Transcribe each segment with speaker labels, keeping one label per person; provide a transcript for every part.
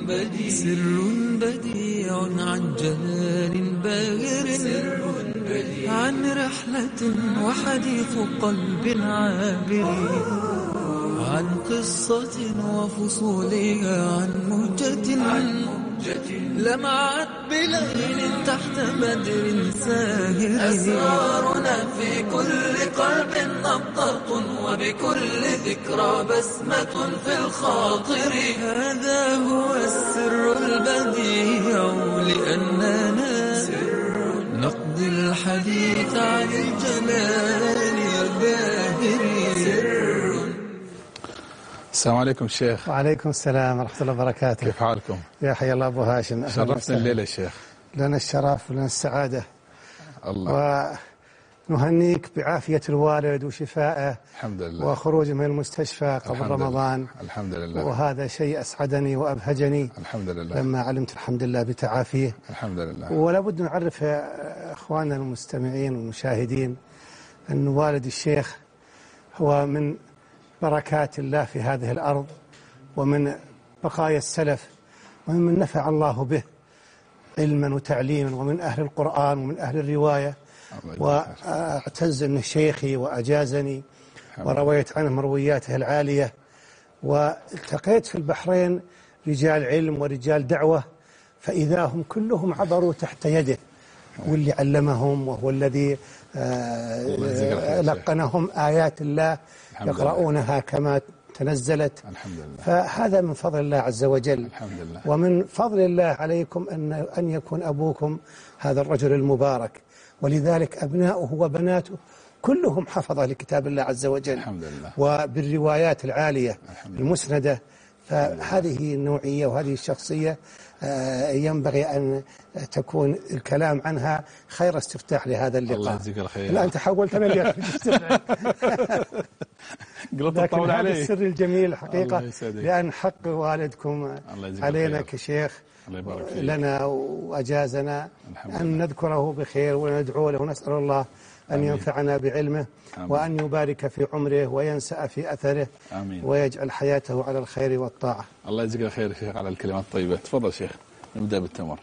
Speaker 1: سر بديع عن جلال باهر، عن رحلة وحديث قلب عابر، عن قصة وفصولها، عن موجة لمعت بليل تحت بدر ساهر. أسرارنا في كل قلب نبضة، وبكل ذكرى بسمة في الخاطر. هذا هو السر البديع، لأننا نقضي الحديث عن الجلال الباهر.
Speaker 2: السلام عليكم شيخ.
Speaker 3: وعليكم السلام ورحمة الله وبركاته.
Speaker 2: كيف حالكم؟
Speaker 3: يا حي الله أبو هاشم،
Speaker 2: شرفتنا الليلة الشيخ.
Speaker 3: لنا الشرف ولنا السعادة.
Speaker 2: الله.
Speaker 3: ونهنيك بعافية الوالد وشفائه
Speaker 2: الحمد لله،
Speaker 3: وخروجه من المستشفى قبل رمضان.
Speaker 2: الحمد لله.
Speaker 3: وهذا شيء أسعدني وأبهجني
Speaker 2: الحمد لله
Speaker 3: لما علمت الحمد لله بتعافيه.
Speaker 2: الحمد لله.
Speaker 3: ولا بد نعرف إخواننا المستمعين والمشاهدين أن والد الشيخ هو من بركات الله في هذه الأرض، ومن بقايا السلف، ومن نفع الله به علما وتعليما، ومن أهل القرآن ومن أهل الرواية. وأعتز أنه شيخي وأجازني ورويت عنه مروياته العالية. والتقيت في البحرين رجال علم ورجال دعوة، فإذا هم كلهم عبروا تحت يده، واللي علمهم وهو الذي لقنهم آيات الله يقرؤونها كما تنزلت.
Speaker 2: الحمد لله.
Speaker 3: فهذا من فضل الله عز وجل.
Speaker 2: الحمد لله.
Speaker 3: ومن فضل الله عليكم أن يكون أبوكم هذا الرجل المبارك، ولذلك أبناؤه وبناته كلهم حفظة لكتاب الله عز وجل.
Speaker 2: الحمد لله.
Speaker 3: وبالروايات العالية المسندة. فهذه النوعية وهذه الشخصية ينبغي أن تكون الكلام عنها خير استفتاح لهذا اللقاء.
Speaker 2: الله يجزيك الخير.
Speaker 3: لا أنت حولت أنا اللي
Speaker 2: لكن
Speaker 3: هذا السر الجميل حقيقة، لأن حق والدكم علينا كشيخ لنا وأجازنا أن نذكره بخير وندعو له وندعو الله أن ينفعنا بعلمه. آمين. وأن يبارك في عمره وينسأ في أثره.
Speaker 2: آمين.
Speaker 3: ويجعل حياته على الخير والطاعة.
Speaker 2: الله يجزيك الخير شيخ على الكلمات الطيبة. تفضل شيخ، نبدأ بالتمر.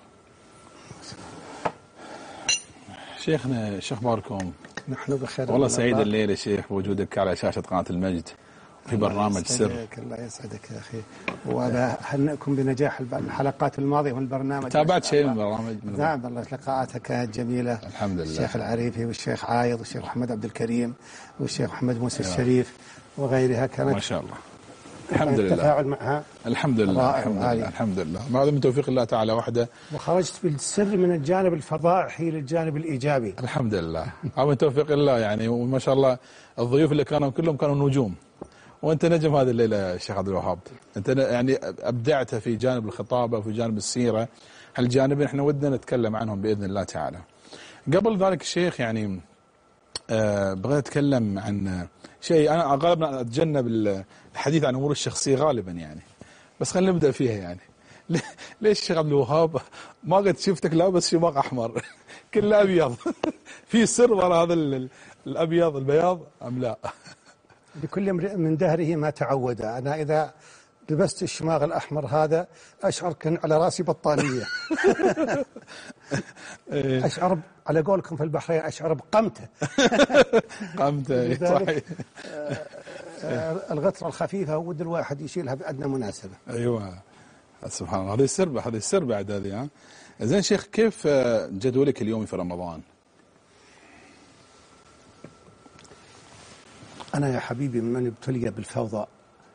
Speaker 2: شيخنا شو أخباركم؟
Speaker 3: نحن بخير
Speaker 2: والله سعيد الليلة شيخ بوجودك على شاشة قناة المجد في برنامج سر.
Speaker 3: الله يسعدك يا أخي، وأنا أهنئكم بنجاح الحلقات الماضية من البرنامج.
Speaker 2: تابعت شيء من البرنامج؟
Speaker 3: نعم والله لقاءاتك كانت جميلة.
Speaker 2: الحمد لله.
Speaker 3: الشيخ العريفي والشيخ عايض والشيخ محمد عبد الكريم والشيخ محمد موسى الشريف وغيرها كانت
Speaker 2: ما شاء الله. الحمد لله.
Speaker 3: التفاعل معها
Speaker 2: الحمد لله. الحمد لله. الحمد لله. هذا من توفيق الله تعالى وحده.
Speaker 3: وخرجت بالسر من الجانب الفضائحي للجانب الإيجابي.
Speaker 2: الحمد لله. هذا من توفيق الله يعني. وما شاء الله الضيوف اللي كانوا كلهم كانوا نجوم، وانت نجم هذه الليله شيخ عبد الوهاب. انت يعني ابدعت في جانب الخطابه وفي جانب السيره، هالجانبين احنا ودنا نتكلم عنهم باذن الله تعالى. قبل ذلك الشيخ يعني بغيت اتكلم عن شيء انا غالبا اتجنب الحديث عن امور الشخصيه غالبا يعني، بس خلينا نبدا فيها يعني. ليش الشيخ عبد الوهاب ما قد شفتك لابس شماغ احمر كله ابيض؟ في سر وراء هذا الابيض البياض ام لا؟
Speaker 3: لكل امرئ من دهره ما تعود. أنا إذا لبست الشماغ الأحمر هذا أشعر كأن على رأسي بطانية. أشعر على قولكم في البحرين أشعر بقمته.
Speaker 2: قمته صحيح.
Speaker 3: الغطرة الخفيفة ود الواحد يشيلها بأدنى مناسبة.
Speaker 2: أيوة سبحان الله. هذه السر بعد هذه. ها زين شيخ، كيف جدولك اليومي في رمضان؟
Speaker 3: أنا يا حبيبي من ابتلي بالفوضى،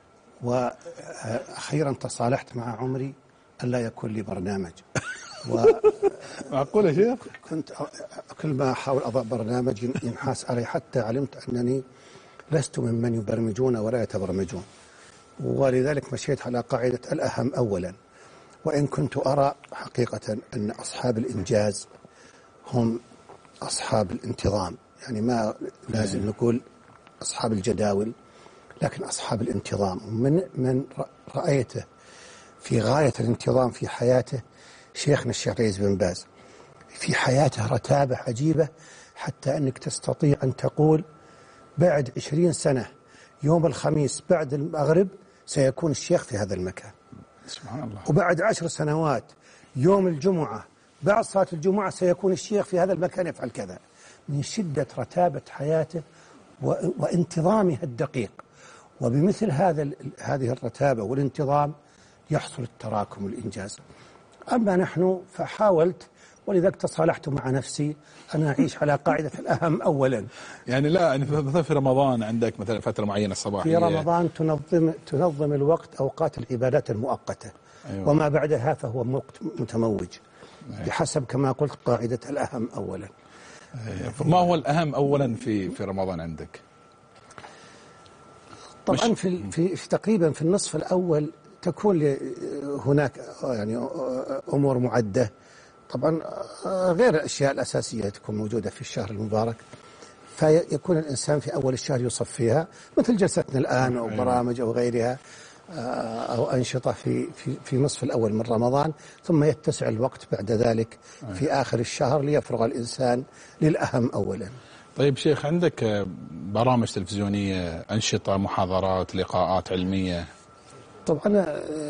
Speaker 3: وأخيرا تصالحت مع عمري ألا يكون لي برنامج.
Speaker 2: معقول يا شيخ؟
Speaker 3: كنت كل ما أحاول أضع برنامج ينحاس علي، حتى علمت أنني لست ممن يبرمجون ولا يتبرمجون، ولذلك مشيت على قاعدة الأهم أولا. وإن كنت أرى حقيقة أن أصحاب الإنجاز هم أصحاب الانتظام، يعني ما لازم نقول أصحاب الجداول، لكن أصحاب الانتظام. من رأيته في غاية الانتظام في حياته شيخنا الشيخ رئيس بن باز. في حياته رتابة عجيبة، حتى أنك تستطيع أن تقول بعد 20 سنة يوم الخميس بعد المغرب سيكون الشيخ في هذا المكان.
Speaker 2: سبحان الله.
Speaker 3: وبعد 10 سنوات يوم الجمعة بعد صلاة الجمعة سيكون الشيخ في هذا المكان يفعل كذا، من شدة رتابة حياته وانتظامها الدقيق. وبمثل هذه الرتابة والانتظام يحصل التراكم والإنجاز. أما نحن فحاولت، ولذلك تصالحت مع نفسي أنا أعيش على قاعدة الأهم أولا.
Speaker 2: يعني لا يعني مثلا في رمضان عندك مثلا فترة معينة الصباحية،
Speaker 3: في رمضان تنظم الوقت أوقات العبادات المؤقتة. أيوة. وما بعدها فهو وقت متموج. أيوة. بحسب كما قلت قاعدة الأهم أولا.
Speaker 2: أيوة. ما هو الأهم أولا في رمضان عندك؟
Speaker 3: طبعا في تقريبا في النصف الأول تكون هناك يعني أمور معدة، طبعا غير الأشياء الأساسية تكون موجودة في الشهر المبارك، فيكون الإنسان في أول الشهر يصفيها مثل جلستنا الآن أو برامج أو غيرها أو أنشطة في نصف الأول من رمضان، ثم يتسع الوقت بعد ذلك في آخر الشهر ليفرغ الإنسان للأهم أولا.
Speaker 2: طيب شيخ، عندك برامج تلفزيونية، أنشطة، محاضرات، لقاءات علمية؟
Speaker 3: طبعا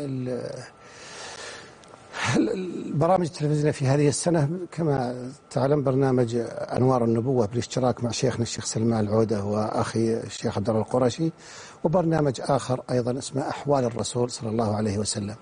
Speaker 3: البرامج التلفزيونية في هذه السنة كما تعلم برنامج أنوار النبوة بالاشتراك مع شيخنا الشيخ سلمان العودة وأخي الشيخ عبد الله القرشي، وبرنامج آخر أيضا اسمه أحوال الرسول صلى الله عليه وسلم.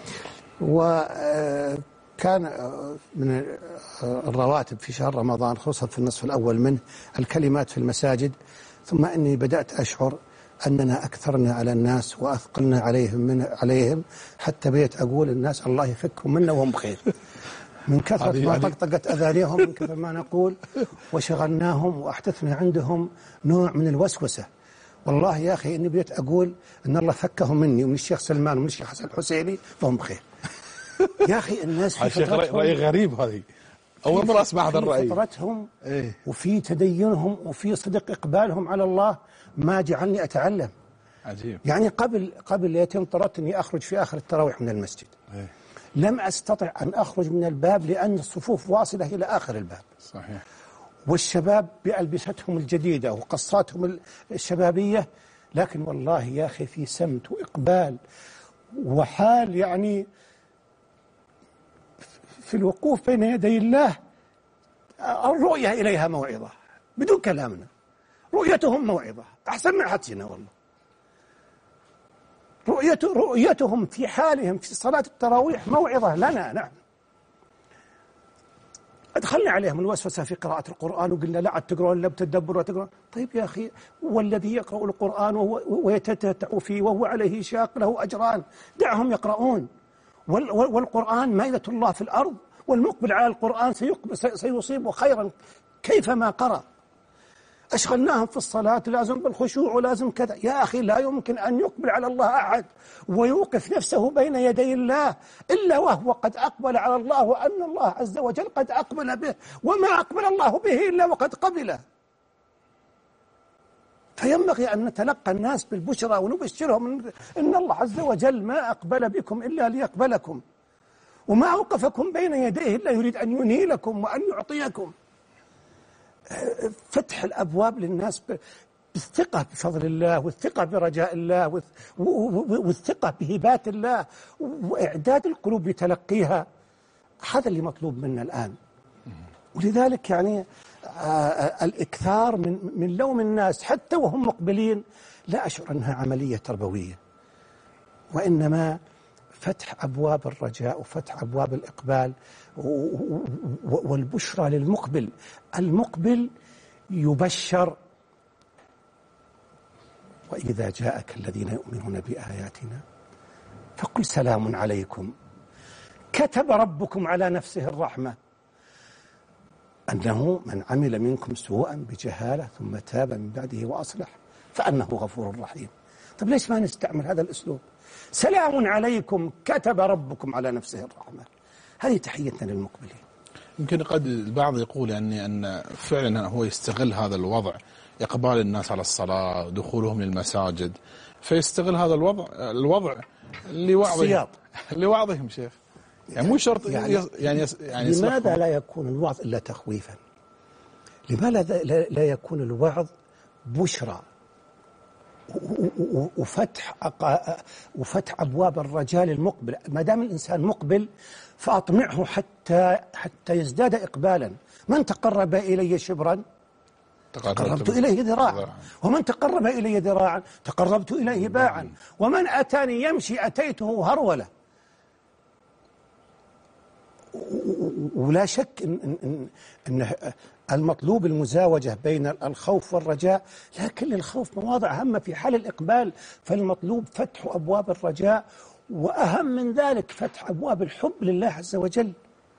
Speaker 3: وكان من الرواتب في شهر رمضان خصوصا في النصف الأول منه الكلمات في المساجد، ثم أني بدأت أشعر أننا أكثرنا على الناس وأثقلنا عليهم حتى بيت أقول الناس الله يفكهم منا وهم بخير من كثرة ما طقطقت أذانيهم، من كثر ما نقول وشغلناهم وأحدثنا عندهم نوع من الوسوسة. والله يا أخي إني بيت أقول أن الله فكهم مني ومن الشيخ سلمان ومن الشيخ حسن الحسيني فهم بخير. يا أخي الناس في
Speaker 2: فطرتهم رأي غريب، هذه أول مرة أسمع هذا الرأي.
Speaker 3: في فطرتهم وفي تدينهم وفي صدق إقبالهم على الله ما جعلني أتعلم.
Speaker 2: عجيب.
Speaker 3: يعني قبل يتم طردت أني أخرج في آخر التراويح من المسجد. لم أستطع أن أخرج من الباب لأن الصفوف واصلة إلى آخر الباب.
Speaker 2: صحيح.
Speaker 3: والشباب بألبستهم الجديدة وقصاتهم الشبابية، لكن والله يا أخي في سمت وإقبال وحال يعني في الوقوف بين يدي الله الرؤية إليها موعظة بدون كلامنا. رؤيتهم موعظة أحسن من حدسنا والله. رؤيتهم في حالهم في صلاة التراويح موعظة لنا نحن. أدخلنا عليهم الوسوسة في قراءة القرآن وقلنا لا عاد تقرأون إلا بتدبر وتقرأون. طيب يا أخي، والذي يقرأ القرآن ويتتبع فيه وهو عليه شاق له أجران، دعهم يقرؤون. والقرآن مائدة الله في الأرض، والمقبل على القرآن سيصيب خيرا كيفما قرأ. أشغلناهم في الصلاة لازم بالخشوع ولازم كذا. يا أخي لا يمكن أن يقبل على الله أحد ويوقف نفسه بين يدي الله إلا وهو قد أقبل على الله، وأن الله عز وجل قد أقبل به، وما أقبل الله به إلا وقد قبله. فينبغي أن نتلقى الناس بالبشرى ونبشرهم إن الله عز وجل ما أقبل بكم إلا ليقبلكم، وما أوقفكم بين يديه إلا يريد أن ينيلكم وأن يعطيكم. فتح الأبواب للناس بالثقة بفضل الله، والثقة برجاء الله، والثقة بهبات الله، وإعداد القلوب لتلقيها. هذا اللي مطلوب منا الآن. ولذلك يعني الإكثار من لوم الناس حتى وهم مقبلين لا أشعر أنها عملية تربوية، وإنما فتح أبواب الرجاء وفتح أبواب الإقبال والبشرى للمقبل. المقبل يبشر: وإذا جاءك الذين يؤمنون بآياتنا فقل سلام عليكم كتب ربكم على نفسه الرحمة أنه من عمل منكم سوءا بجهالة ثم تاب من بعده وأصلح فأنه غفور رحيم. طب ليش ما نستعمل هذا الأسلوب؟ سلام عليكم كتب ربكم على نفسه الرحمة. هذه تحيتنا للمقبلين.
Speaker 2: يمكن قد البعض يقول يعني أن فعلا هو يستغل هذا الوضع، إقبال الناس على الصلاة ودخولهم للمساجد، فيستغل هذا الوضع لوعظهم شيخ. يعني مو شرط يعني
Speaker 3: لماذا لا يكون الوعظ إلا تخويفا؟ لماذا لا يكون الوعظ بشرى وفتح أبواب الرجاء للمقبل. ما دام الإنسان مقبل فأطمعه حتى يزداد إقبالا. من تقرب إلي شبرا تقربت إليه ذراعا، ومن تقرب إلي ذراعا تقربت إليه باعا، ومن أتاني يمشي أتيته هرولة. ولا شك أن المطلوب المزاوجة بين الخوف والرجاء، لكن للخوف مواضع هامة في حال الإقبال، فالمطلوب فتح أبواب الرجاء، وأهم من ذلك فتح أبواب الحب لله عز وجل.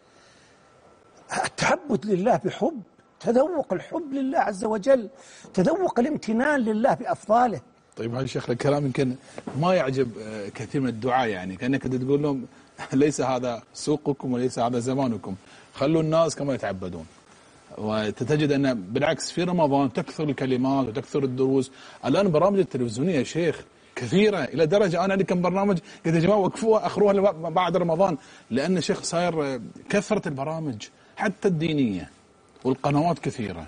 Speaker 3: التعبد لله بحب، تذوق الحب لله عز وجل، تذوق الامتنان لله بأفضاله.
Speaker 2: طيب هذا الشيخ الكلام يمكن ما يعجب كثير من الدعاء، يعني كأنك تقول لهم ليس هذا سوقكم وليس هذا زمانكم، خلوا الناس كما يتعبدون. وتجد أن بالعكس في رمضان تكثر الكلمات وتكثر الدروس. الآن برامج التلفزيونية يا شيخ كثيرة، إلى درجة أنا عندي كم برنامج قلت يا جماعة وقفوها أخروها بعد رمضان، لأن الشيخ صاير كثرة البرامج حتى الدينية والقنوات كثيرة.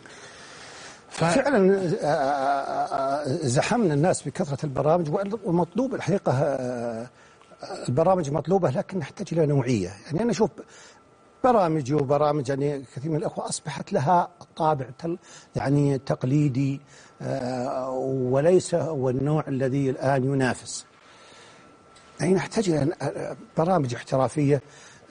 Speaker 3: فعلا زحمنا الناس بكثرة البرامج، ومطلوب الحقيقة البرامج مطلوبة، لكن نحتاج إلى نوعية. يعني أنا أشوف برامج وبرامج يعني كثير من الأخوة أصبحت لها طابع يعني تقليدي، وليس هو النوع الذي الآن ينافس. يعني نحتاج إلى برامج احترافية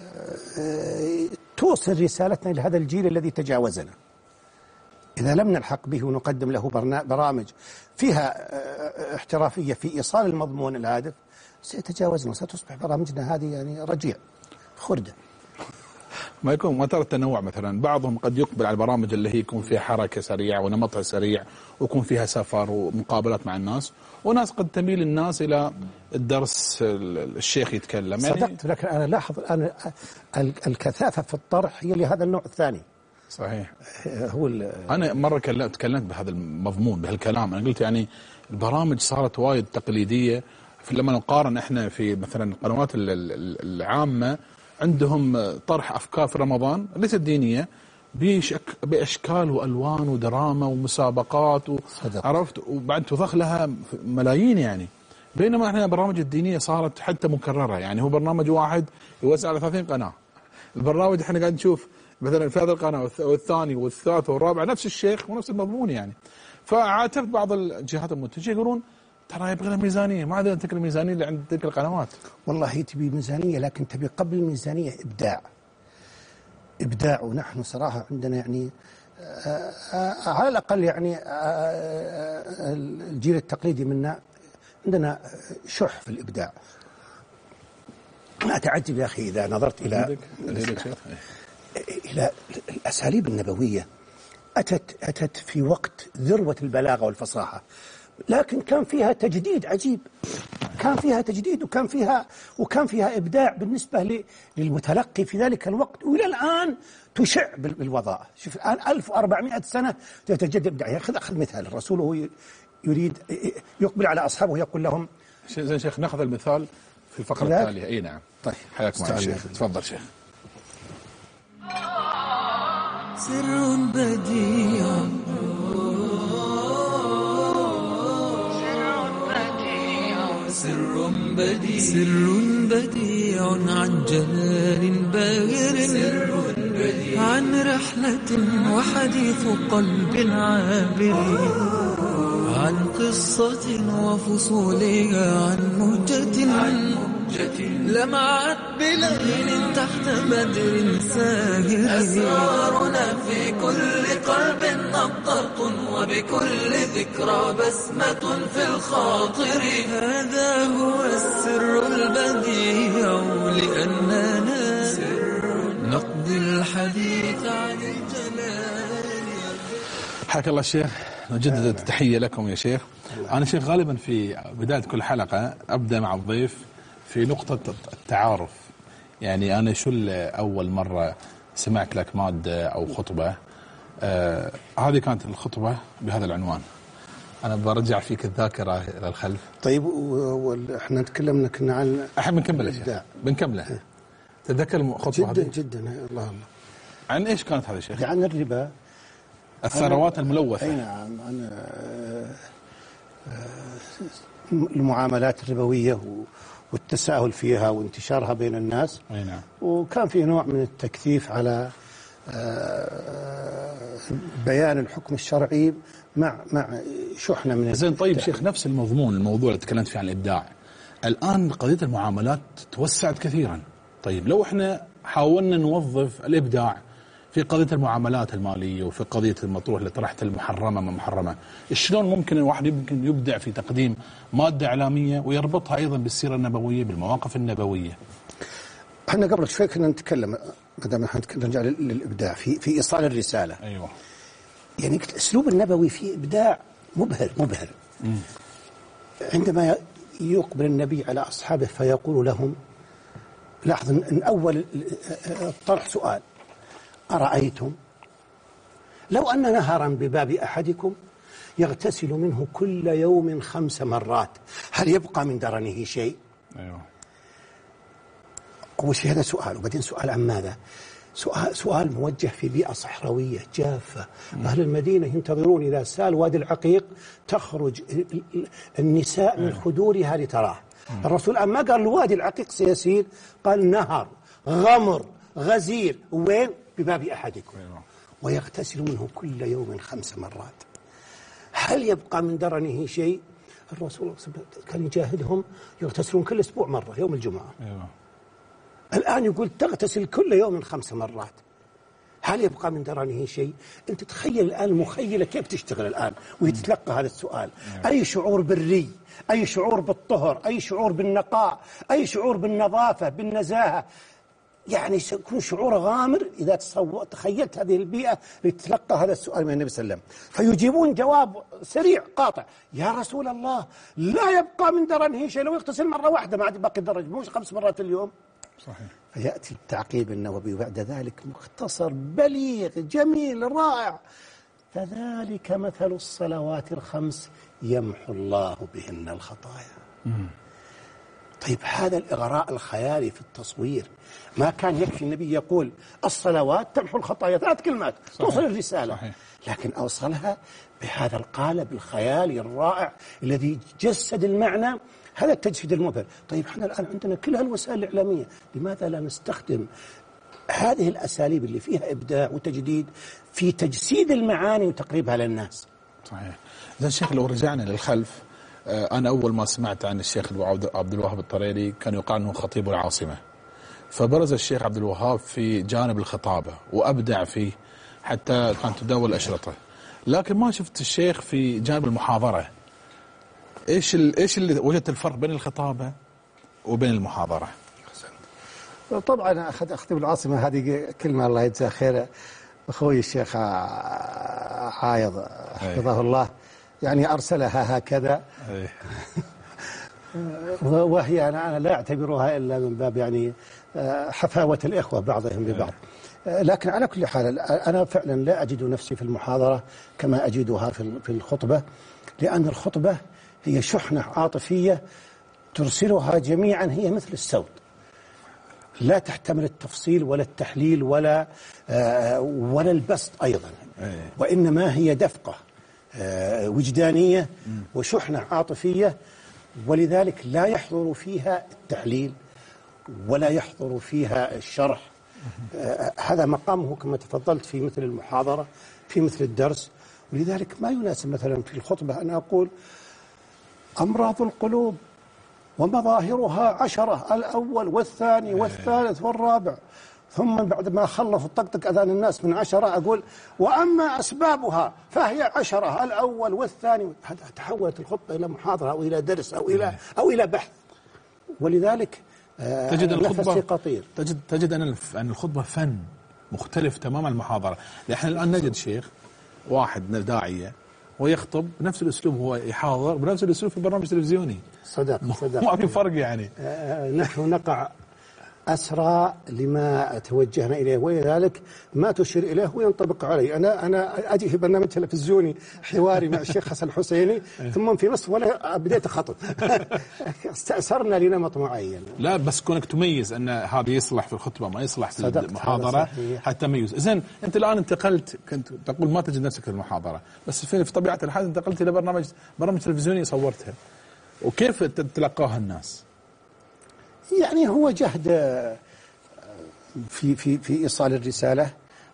Speaker 3: توصل رسالتنا إلى هذا الجيل الذي تجاوزنا. إذا لم نلحق به ونقدم له برامج فيها احترافية في إيصال المضمون الهادف سيتجاوزنا، ستصبح برامجنا هذه يعني رجيع خردة.
Speaker 2: ما ترى التنوع، مثلا بعضهم قد يقبل على البرامج اللي هي يكون فيها حركة سريعة ونمطها سريع ويكون فيها سفر ومقابلات مع الناس، وناس قد تميل الناس إلى الدرس الشيخ يتكلم.
Speaker 3: صدقت يعني لكن أنا لاحظ الآن الكثافة في الطرح هي لهذا النوع الثاني.
Speaker 2: صحيح.
Speaker 3: هو
Speaker 2: أنا مرة تكلمت بهذا المضمون بهالكلام. أنا قلت يعني البرامج صارت وايد تقليدية. لما نقارن إحنا في مثلا القنوات العامة عندهم طرح أفكار في رمضان ليست دينية بأشكال وألوان ودراما ومسابقات عرفت، وبعد تضخ لها ملايين يعني. بينما احنا البرامج الدينية صارت حتى مكررة، يعني هو برنامج واحد يوزع على 30 قناة. البرنامج احنا قاعد نشوف مثلا في هذه القناة والثاني والثالث والرابع نفس الشيخ ونفس المضمون يعني. فعاتبت بعض الجهات المنتجة يقولون ترى يبغى لها ميزانية، ما عندنا تلك الميزانية اللي عند تلك القنوات.
Speaker 3: والله تبي ميزانية، لكن تبي قبل الميزانية إبداع. ونحن صراحة عندنا يعني على الأقل يعني الجيل التقليدي منا عندنا شح في الإبداع. ما أتعجب يا أخي إذا نظرت إلى الأساليب النبوية أتت في وقت ذروة البلاغة والفصاحة، لكن كان فيها تجديد عجيب، كان فيها تجديد وكان فيها إبداع بالنسبة للمتلقي في ذلك الوقت، وإلى الآن تشع بالوضاء. شوف الآن 1400 سنة تتجدد إبداع. أخذ مثال الرسول وهو يريد يقبل على أصحابه يقول لهم
Speaker 2: زين شيخ. نأخذ المثال في الفقرة التالية. أي نعم. طيب حياكم الله شيخ، تفضل شيخ.
Speaker 1: سر بديع سر بديع عن جلال باهر، عن رحلة وحديث قلب عابر، عن قصة وفصولها، عن مهجة لمعت بليل تحت بدر ساهر. أسرارنا في كل قلب نبضة، وبكل ذكرى بسمة في الخاطر. هذا هو السر البديع، لأننا نقضي الحديث عن الجلال.
Speaker 2: حياك الله الشيخ، نجدد التحية لكم يا شيخ. أنا شيخ غالبا في بداية كل حلقة أبدأ مع الضيف في نقطة التعارف. يعني أنا شو أول مرة سمعت لك مادة أو خطبة؟ هذه كانت الخطبة بهذا العنوان. أنا برجع فيك الذاكرة إلى الخلف.
Speaker 3: طيب وإحنا تكلمنا كنا عن
Speaker 2: إحنا بنكمل يا شيخ، بنكمله. تتذكر خطبة
Speaker 3: جدا
Speaker 2: هذه؟
Speaker 3: جدا. الله
Speaker 2: عن إيش كانت هذا يا شيخ؟
Speaker 3: عن الربا،
Speaker 2: الثروات الملوثة.
Speaker 3: أي نعم. عن المعاملات الربوية والتساهل فيها وانتشارها بين الناس.
Speaker 2: أي نعم.
Speaker 3: وكان في نوع من التكثيف على بيان الحكم الشرعي مع شحنة من
Speaker 2: زين. طيب شيخ، نفس الموضوع اللي تكلمت فيه عن الإبداع، الآن قضية المعاملات توسعت كثيرا. طيب لو احنا حاولنا نوظف الإبداع في قضية المعاملات المالية وفي قضية المطروح اللي طرحت المحرمة ما محرمة، شلون ممكن الواحد يمكن يبدع في تقديم مادة إعلامية ويربطها أيضا بالسيرة النبوية بالمواقف النبوية؟
Speaker 3: احنا قبل شوي كنا نتكلم، ما دام احنا نرجع للإبداع في إيصال الرسالة.
Speaker 2: أيوة.
Speaker 3: يعني الأسلوب النبوي فيه إبداع مبهر. عندما يقبل النبي على أصحابه فيقول لهم، لاحظ أن أول طرح سؤال: أرأيتم لو أن نهرا بباب أحدكم يغتسل منه كل يوم 5 مرات هل يبقى من درنه شيء؟
Speaker 2: أيوة.
Speaker 3: أول شيء هذا سؤال، وبعدين سؤال عن ماذا؟ سؤال موجه في بيئة صحراوية جافة. أهل المدينة ينتظرون إذا سال وادي العقيق تخرج النساء من خدورها لتراه. الرسول ما قال الوادي العقيق سيسيل، قال نهر غمر غزير، وين؟ بباب أحدكم. ويغتسل منه كل يوم 5 مرات هل يبقى من درنه شيء؟ الرسول كان يجاهدهم يغتسلون كل أسبوع مرة يوم الجمعة. الآن يقول تغتسل كل يوم 5 مرات هل يبقى من درنه شيء؟ أنت تخيل الآن المخيلة كيف تشتغل الآن ويتلقى هذا السؤال. أي شعور بالري، أي شعور بالطهر، أي شعور بالنقاء، أي شعور بالنظافة بالنزاهة. يعني سيكون شعور غامر إذا تخيلت هذه البيئة لتتلقى هذا السؤال من النبي صلى الله عليه وسلم. فيجيبون جواب سريع قاطع: يا رسول الله لا يبقى من درنه شيء، لو يغتسل مرة واحدة ما عاد باقي درج، مش 5 مرات في اليوم.
Speaker 2: صحيح.
Speaker 3: فيأتي التعقيب النووي بعد ذلك مختصر بليغ جميل رائع: فذلك مثل الصلوات ال5 يمحو الله بهن الخطايا. طيب هذا الإغراء الخيالي في التصوير، ما كان يكفي النبي يقول الصلوات تمحو الخطايا 3 كلمات توصل الرسالة.
Speaker 2: صحيح.
Speaker 3: لكن أوصلها بهذا القالب الخيالي الرائع الذي جسد المعنى. هذا التجسيد المبهر. طيب احنا الآن عندنا كل هالوسائل الإعلامية، لماذا لا نستخدم هذه الأساليب اللي فيها إبداع وتجديد في تجسيد المعاني وتقريبها للناس؟
Speaker 2: صحيح. إذا شيخ لو رجعنا للخلف، أنا أول ما سمعت عن الشيخ عبد الوهاب الطريري كان يقال أنه خطيب العاصمة، فبرز الشيخ عبد الوهاب في جانب الخطابة وأبدع فيه حتى كانت تداول أشرطة، لكن ما شفت الشيخ في جانب المحاضرة. إيش اللي وجدت الفرق بين الخطابة وبين المحاضرة؟
Speaker 3: طبعا خطيب العاصمة هذه كلمة الله يجزاه خير أخوي الشيخ عايض حفظه الله، يعني أرسلها هكذا وهي أنا لا أعتبرها إلا من باب يعني حفاوة الإخوة بعضهم ببعض. لكن على كل حال أنا فعلا لا أجد نفسي في المحاضرة كما أجدها في الخطبة، لأن الخطبة هي شحنة عاطفية ترسلها جميعا، هي مثل السود لا تحتمل التفصيل ولا التحليل ولا البسط أيضا، وإنما هي دفقة وجدانية وشحنة عاطفية، ولذلك لا يحضر فيها التحليل ولا يحضر فيها الشرح. هذا مقامه كما تفضلت في مثل المحاضرة في مثل الدرس. ولذلك ما يناسب مثلا في الخطبة أن أقول أمراض القلوب ومظاهرها 10، الأول والثاني والثالث والرابع، ثم بعد ما خلص طقطق أذان الناس من 10 أقول وأما أسبابها فهي 10، الأول والثاني. تحولت الخطبة إلى محاضرة أو إلى درس أو إلى بحث. ولذلك
Speaker 2: تجد الخطبة
Speaker 3: قطير.
Speaker 2: تجد أن الخطبة فن مختلف تماما عن المحاضرة. نحن الآن نجد شيخ واحد داعية ويخطب بنفس الأسلوب، هو يحاضر بنفس الأسلوب في برنامج تلفزيوني.
Speaker 3: صدق
Speaker 2: ما في فرق يعني.
Speaker 3: نحن نقع أسرى لما توجهنا إليه، ولذلك ما تشير إليه وينطبق علي. أنا أجي في برنامج تلفزيوني حواري مع الشيخ حسن الحسيني ثم في نصف ولا بديت أخطب. استأثرنا لنمط معين.
Speaker 2: لا بس كونك تميز أن هذا يصلح في الخطبة ما يصلح في المحاضرة حتى تميز. إذن أنت الآن انتقلت، كنت تقول ما تجد نفسك في المحاضرة، بس في طبيعة الحال انتقلت إلى برنامج تلفزيوني صورتها. وكيف تلقاها الناس؟
Speaker 3: يعني هو جهد في إيصال الرسالة،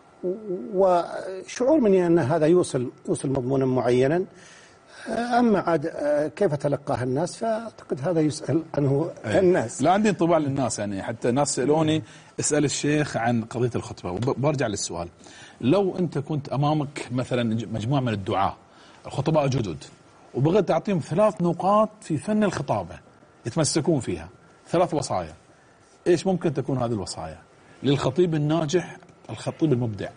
Speaker 3: وشعور مني أن هذا يوصل مضمونا معينا. أما عاد كيف تلقاها الناس فأعتقد هذا يسأل عنه الناس.
Speaker 2: لا، عندي انطباع للناس، يعني حتى ناس سألوني اسأل الشيخ عن قضية الخطبة. وبرجع للسؤال، لو أنت كنت أمامك مثلا مجموعة من الدعاة الخطباء جدد وبغيت تعطيهم 3 نقاط في فن الخطابة يتمسكون فيها، 3 وصايا، إيش ممكن تكون هذه الوصايا للخطيب الناجح الخطيب المبدع؟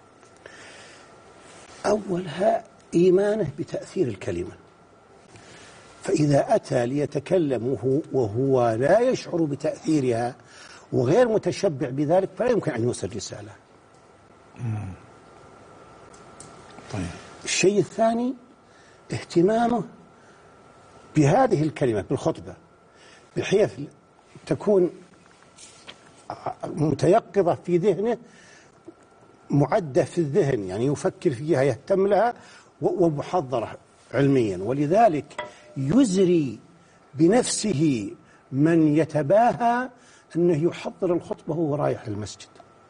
Speaker 3: أولها إيمانه بتأثير الكلمة، فإذا أتى ليتكلم وهو لا يشعر بتأثيرها وغير متشبع بذلك فلا يمكن أن يوصل رسالة.
Speaker 2: طيب.
Speaker 3: الشيء الثاني اهتمامه بهذه الكلمة بالخطبة بحيث تكون متيقظة في ذهنه، معدة في الذهن، يعني يفكر فيها يهتم لها ومحضرة علميا. ولذلك يزري بنفسه من يتباهى أنه يحضر الخطبة وهو رايح المسجد،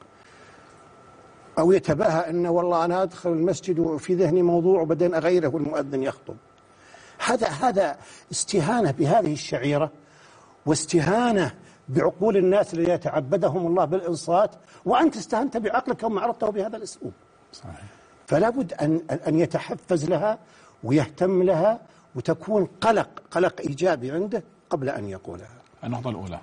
Speaker 3: أو يتباهى أنه والله أنا أدخل المسجد وفي ذهني موضوع وبعدين أغيره والمؤذن يخطب. هذا استهانة بهذه الشعيرة، واستهانة بعقول الناس الذين يتعبدهم الله بالإنصات، وأنت استهنت بعقلك وما عرضته بهذا الأسلوب.
Speaker 2: صحيح.
Speaker 3: فلا بد أن يتحفز لها ويهتم لها، وتكون قلق إيجابي عنده قبل أن يقولها.
Speaker 2: النقطة الأولى.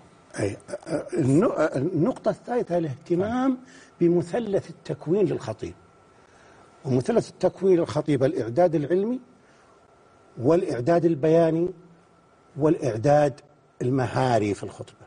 Speaker 3: النقطة الثالثة الاهتمام بمثلث التكوين للخطيب. ومثلث التكوين للخطيب الإعداد العلمي والإعداد البياني والإعداد المهاري في الخطبة.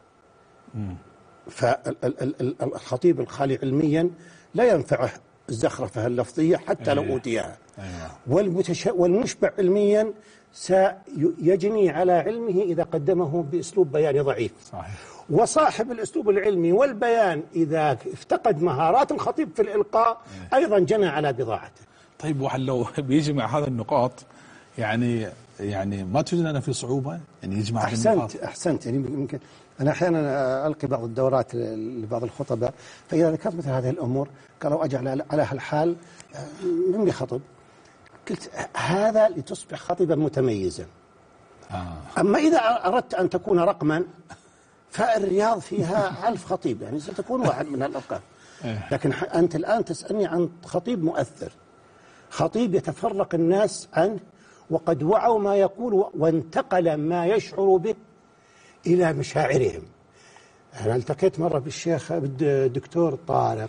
Speaker 3: فالخطيب الخالي علميا لا ينفعه الزخرفة اللفظية حتى لو أوتيها. والمشبع علميا سيجني على علمه إذا قدمه بأسلوب بياني ضعيف.
Speaker 2: صحيح.
Speaker 3: وصاحب الأسلوب العلمي والبيان إذا افتقد مهارات الخطيب في الإلقاء أيضا جنى على بضاعته.
Speaker 2: طيب، وحل لو بيجمع هذا النقاط، يعني ما تجد أنا في صعوبة يعني يجمع
Speaker 3: أحسنت. يعني يمكن أنا أحيانا ألقي بعض الدورات لبعض الخطباء، فإذا ذكرت مثل هذه الأمور قالوا أجعل على هالحال من بخطب، قلت هذا لتصبح خطيبا متميزا. أما إذا أردت أن تكون رقما فالرياض فيها 1000 خطيب، يعني ستكون واحد من الأرقام. لكن أنت الآن تسألني عن خطيب مؤثر، خطيب يتفرق الناس عنه وقد وعوا ما يقول وانتقل ما يشعر به إلى مشاعرهم. أنا التقيت مرة بالشيخ بالدكتور طارق،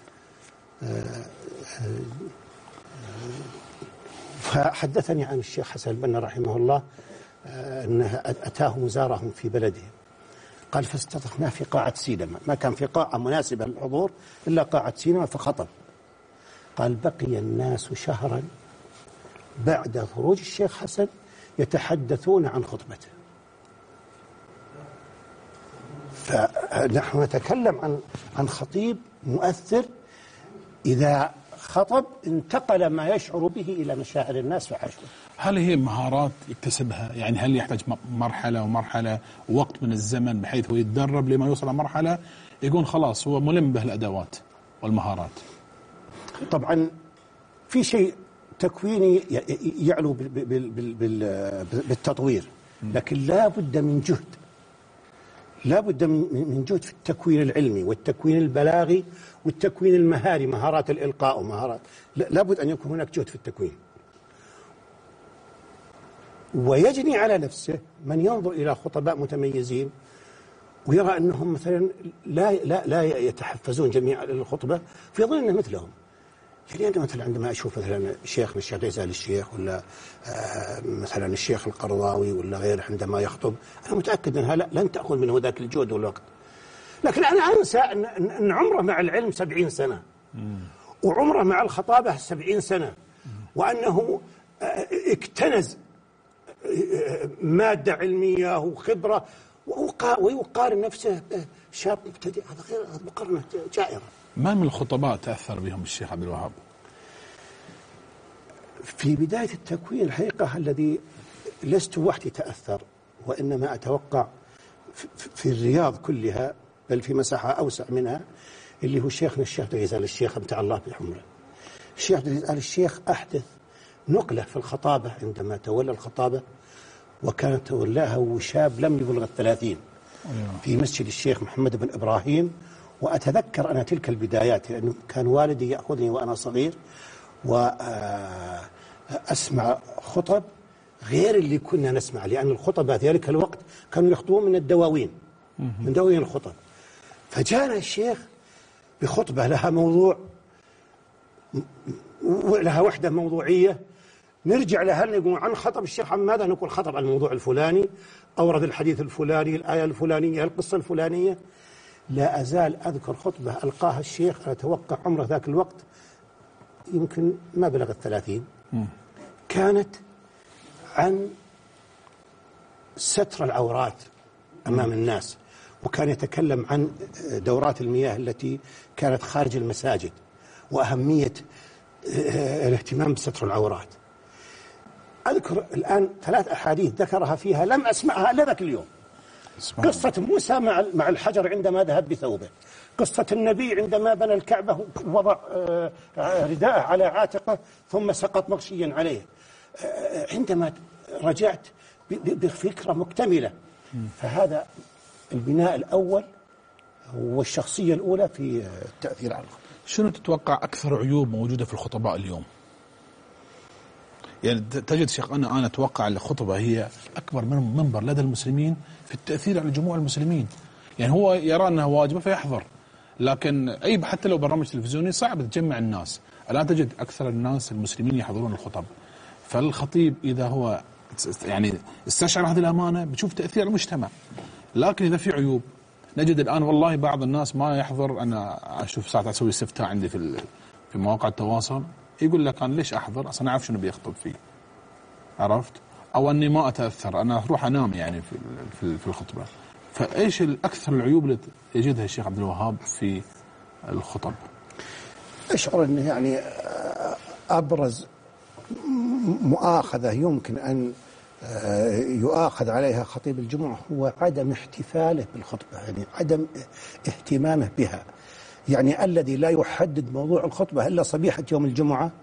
Speaker 3: فحدثني عن الشيخ حسن البنا رحمه الله أنه أتاهم زارهم في بلده، قال فاستضفناه في قاعة سينما، ما كان في قاعة مناسبة للحضور إلا قاعة سينما، فخطب. قال بقي الناس شهرا بعد خروج الشيخ حسن يتحدثون عن خطبته. فنحن نتكلم عن خطيب مؤثر إذا خطب انتقل ما يشعر به إلى مشاعر الناس فعاشوا.
Speaker 2: هل هي مهارات يكتسبها؟ يعني هل يحتاج مرحلة ووقت من الزمن بحيث هو يتدرب لما يوصل مرحلة يكون خلاص هو ملم بالأدوات والمهارات؟
Speaker 3: طبعا في شيء تكويني يعلو بالتطوير، لكن لا بد من جهد، لا بد من جهد في التكوين العلمي والتكوين البلاغي والتكوين المهاري، مهارات الإلقاء ومهارات، لا بد أن يكون هناك جهد في التكوين. ويجني على نفسه من ينظر إلى خطباء متميزين ويرى أنهم مثلا لا يتحفزون جميع الخطبة فيظن أنه مثلهم. يعني أنا مثلا عندما أشوف مثلا شيخ من الشيخ غزال الشيخ ولا مثلا الشيخ القرضاوي ولا غيره عندما يخطب، أنا متأكد أنها لن تأخذ منه ذاك الجهد والوقت. لكن أنا أنسى أن عمره مع العلم 70 سنة وعمره مع الخطابة 70 سنة، وأنه اكتنز مادة علمية وخبرة ويقارن نفسه شاب مبتدئ. هذا مقارنة جائرة.
Speaker 2: ما من الخطباء تأثر بهم الشيخ عبد الوهاب؟
Speaker 3: في بداية التكوين الحقيقة الذي لست وحدي تأثر، وإنما أتوقع في الرياض كلها، بل في مساحة أوسع منها، اللي هو شيخنا الشيخ عبد العزيز آل الشيخ متع الله بعمره. الشيخ عبد العزيز آل الشيخ أحدث نقلة في الخطابة عندما تولى الخطابة، وكان تولاها وشاب لم يبلغ 30 في مسجد الشيخ محمد بن إبراهيم. وأتذكر أنا تلك البدايات، لأنه كان والدي يأخذني وأنا صغير وأسمع خطب غير اللي كنا نسمع، لأن الخطبة في ذلك الوقت كانوا يخطبون من الدواوين، من دواوين الخطب. فجاءنا الشيخ بخطبة لها موضوع ولها وحدة موضوعية نرجع لها، نقول عن خطب الشيخ عن ماذا؟ نقول خطب عن الموضوع الفلاني، أورد الحديث الفلاني، الآية الفلانية، القصة الفلانية. لا أزال أذكر خطبة ألقاها الشيخ، أتوقع عمره ذاك الوقت يمكن ما بلغ 30، كانت عن ستر العورات أمام الناس، وكان يتكلم عن دورات المياه التي كانت خارج المساجد وأهمية الاهتمام بستر العورات. أذكر الآن 3 أحاديث ذكرها فيها لم أسمعها إلا ذاك اليوم. قصة موسى مع الحجر عندما ذهب بثوبه، قصة النبي عندما بنى الكعبة وضع رداءه على عاتقه ثم سقط مغشيا عليه. عندما رجعت بفكرة مكتملة، فهذا البناء الأول والشخصية الأولى في التأثير على الخطبة.
Speaker 2: شنو تتوقع أكثر عيوب موجودة في الخطباء اليوم؟ يعني تجد شيخ أنا أتوقع الخطبة هي أكبر من منبر لدى المسلمين في التأثير على جموع المسلمين. يعني هو يرى أنها واجبة فيحضر، لكن أي حتى لو برنامج تلفزيوني صعب تجمع الناس. الآن تجد أكثر الناس المسلمين يحضرون الخطب، فالخطيب إذا هو يعني استشعر هذه الأمانة بتشوف تأثير المجتمع. لكن إذا في عيوب نجد الآن والله بعض الناس ما يحضر. أنا أشوف ساعات أسوي استفتاء عندي في مواقع التواصل، يقول لك أنا ليش أحضر؟ أصلا أعرف شنو بيخطب فيه، عرفت؟ أو أني ما أتأثر، أنا أروح أنام يعني في الخطبة. فإيش الأكثر العيوب اللي يجدها الشيخ عبد الوهاب في الخطب؟
Speaker 3: أشعر أنه يعني أبرز مؤاخذة يمكن أن يؤاخذ عليها خطيب الجمعة هو عدم احتفاله بالخطبة، يعني عدم اهتمامه بها. يعني الذي لا يحدد موضوع الخطبة إلا صبيحة يوم الجمعة.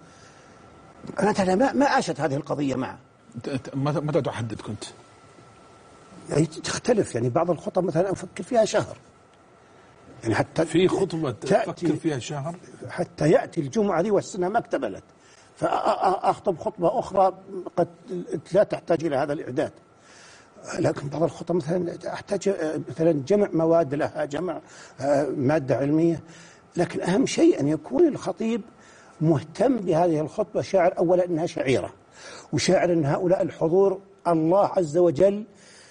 Speaker 3: أنا ما عاشت هذه القضية معه.
Speaker 2: متى تحدد كنت؟
Speaker 3: يعني تختلف، يعني بعض الخطب مثلا أفكر فيها شهر، يعني حتى
Speaker 2: في خطبة تفكر فيها شهر
Speaker 3: حتى يأتي الجمعة ذي والسنة ما اكتملت، فأخطب خطبة أخرى قد لا تحتاج إلى هذا الإعداد. لكن بعض الخطب مثلا أحتاج مثلا جمع مواد لها، جمع مادة علمية. لكن أهم شيء أن يكون الخطيب مهتم بهذه الخطبة، شاعر أولا أنها شعيرة، وشاعر أن هؤلاء الحضور الله عز وجل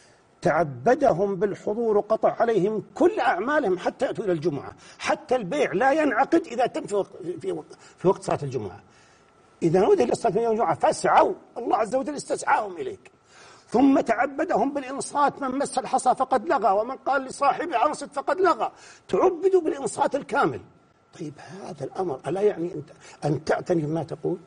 Speaker 3: تعبدهم بالحضور وقطع عليهم كل أعمالهم حتى يأتوا إلى الجمعة. حتى البيع لا ينعقد إذا تم في وقت صلاة الجمعة. إذا نودي للصلاة يوم الجمعة فاسعوا، الله عز وجل استسعاهم إليك. ثم تعبدهم بالإنصات، من مس الحصى فقد لغى، ومن قال لصاحبه أنصت فقد لغى. تعبدوا بالإنصات الكامل. طيب هذا الأمر ألا يعني أن تعتني بما تقول؟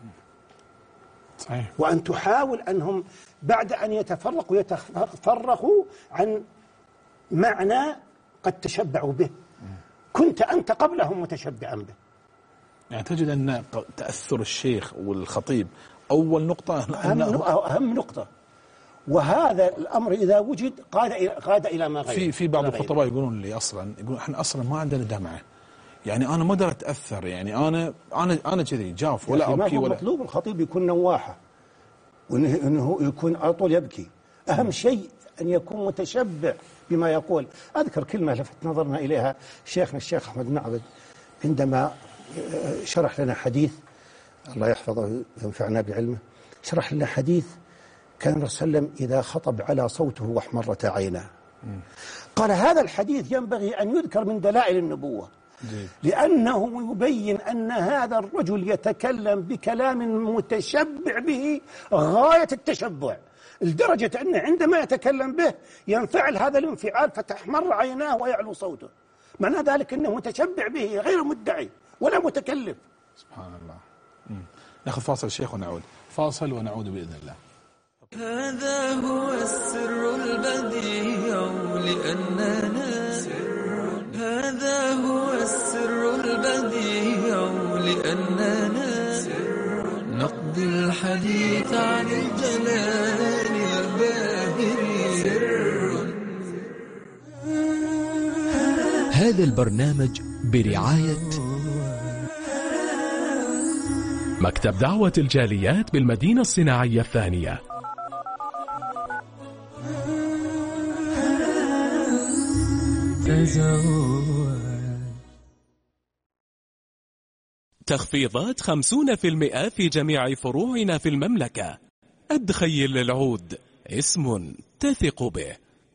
Speaker 2: صحيح.
Speaker 3: وأن تحاول أنهم بعد أن يتفرقوا عن معنى قد تشبعوا به، كنت أنت قبلهم متشبعا به.
Speaker 2: يعني تجد أن تأثر الشيخ والخطيب أول نقطة
Speaker 3: أهم نقطة، وهذا الأمر إذا وجد قاد إلى ما غير.
Speaker 2: في بعض الخطباء يقولون لي أصلا، يقولون إحنا أصلا ما عندنا دمعة، يعني أنا ما أقدر أتأثر، يعني أنا كذي جاف ولا أبكي ولا.
Speaker 3: مطلوب الخطيب يكون نواحة، وإنه يكون على طول يبكي. أهم شيء أن يكون متشبع بما يقول. أذكر كلمة لفت نظرنا إليها شيخنا الشيخ أحمد بن عبد عندما شرح لنا حديث، الله يحفظه وينفعنا بعلمه، شرح لنا حديث كان الرسول صلى الله عليه وسلم إذا خطب على صوته واحمرت عيناه. قال هذا الحديث ينبغي أن يذكر من دلائل النبوة، لأنه يبين أن هذا الرجل يتكلم بكلام متشبع به غاية التشبع، لدرجة أن عندما يتكلم به ينفعل هذا الانفعال فتحمر عيناه ويعلو صوته. معنى ذلك أنه متشبع به غير مدعي ولا متكلف.
Speaker 2: سبحان الله. نأخذ فاصل الشيخ ونعود، فاصل ونعود بإذن الله.
Speaker 1: هذا هو السر
Speaker 4: هذا البرنامج برعاية مكتب دعوة الجاليات بالمدينة الصناعية الثانية. تخفيضات 50% في جميع فروعنا في المملكة. الدخيل للعود اسم تثق به.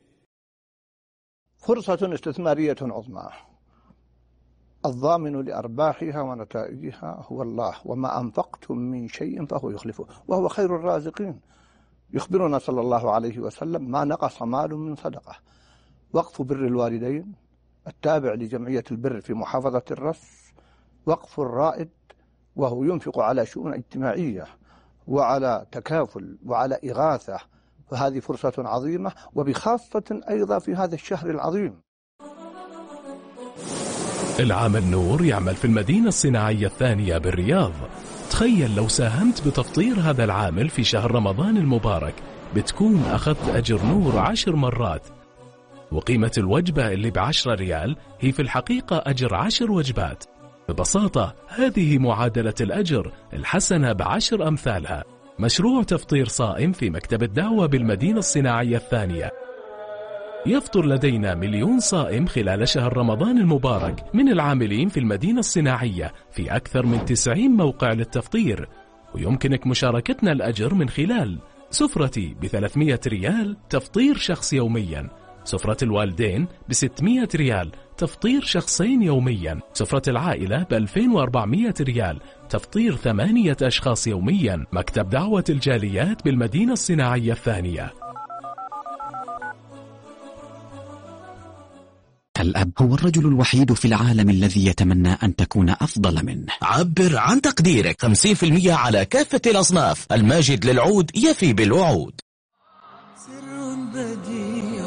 Speaker 5: فرصة استثمارية عظمى، الضامن لأرباحها ونتائجها هو الله، وما أنفقتم من شيء فهو يخلفه وهو خير الرازقين. يخبرنا صلى الله عليه وسلم: ما نقص مال من صدقة. وقف بر الوالدين التابع لجمعية البر في محافظة الرس وقف الرائد، وهو ينفق على شؤون اجتماعية وعلى تكافل وعلى إغاثة، فهذه فرصة عظيمة، وبخاصة أيضا في هذا الشهر العظيم.
Speaker 4: العام النور يعمل في المدينة الصناعية الثانية بالرياض. تخيل لو ساهمت بتفطير هذا العامل في شهر رمضان المبارك، بتكون أخذت أجر نور 10 مرات، وقيمة الوجبة اللي ب10 ريال هي في الحقيقة أجر 10 وجبات. ببساطة هذه معادلة الأجر الحسنة ب10 أمثالها. مشروع تفطير صائم في مكتب الدعوة بالمدينة الصناعية الثانية. يفطر لدينا 1,000,000 صائم خلال شهر رمضان المبارك من العاملين في المدينة الصناعية في أكثر من 90 موقع للتفطير، ويمكنك مشاركتنا الأجر من خلال سفرتي ب300 ريال تفطير شخص يوميا، سفرة الوالدين ب600 ريال تفطير شخصين يوميا، سفرة العائلة ب2400 ريال تفطير 8 أشخاص يوميا. مكتب دعوة الجاليات بالمدينة الصناعية الثانية.
Speaker 6: الأب هو الرجل الوحيد في العالم الذي يتمنى أن تكون أفضل منه.
Speaker 7: عبر عن تقديرك 50% على كافة الأصناف. الماجد للعود يفي بالوعود.
Speaker 1: سر بديع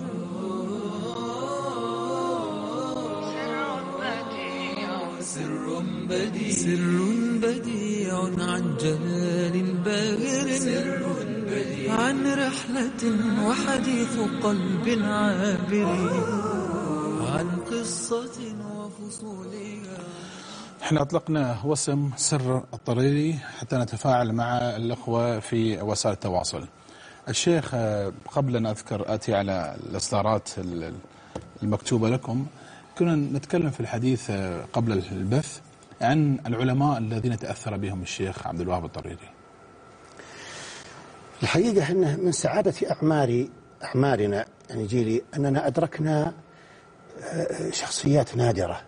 Speaker 1: سر بديع عن جلال باهر، عن رحلة وحديث قلب عابر، عن قصة وفصولها.
Speaker 2: احنا اطلقنا وسم سر الطريري حتى نتفاعل مع الأخوة في وسائل التواصل. الشيخ قبل أن أتي على الإصدارات المكتوبة لكم، كنا نتكلم في الحديث قبل البث عن العلماء الذين تأثر بهم الشيخ عبد الوهاب الطريري.
Speaker 3: الحقيقة أنه من سعادة أعمارنا يعني جيلي أننا أدركنا شخصيات نادرة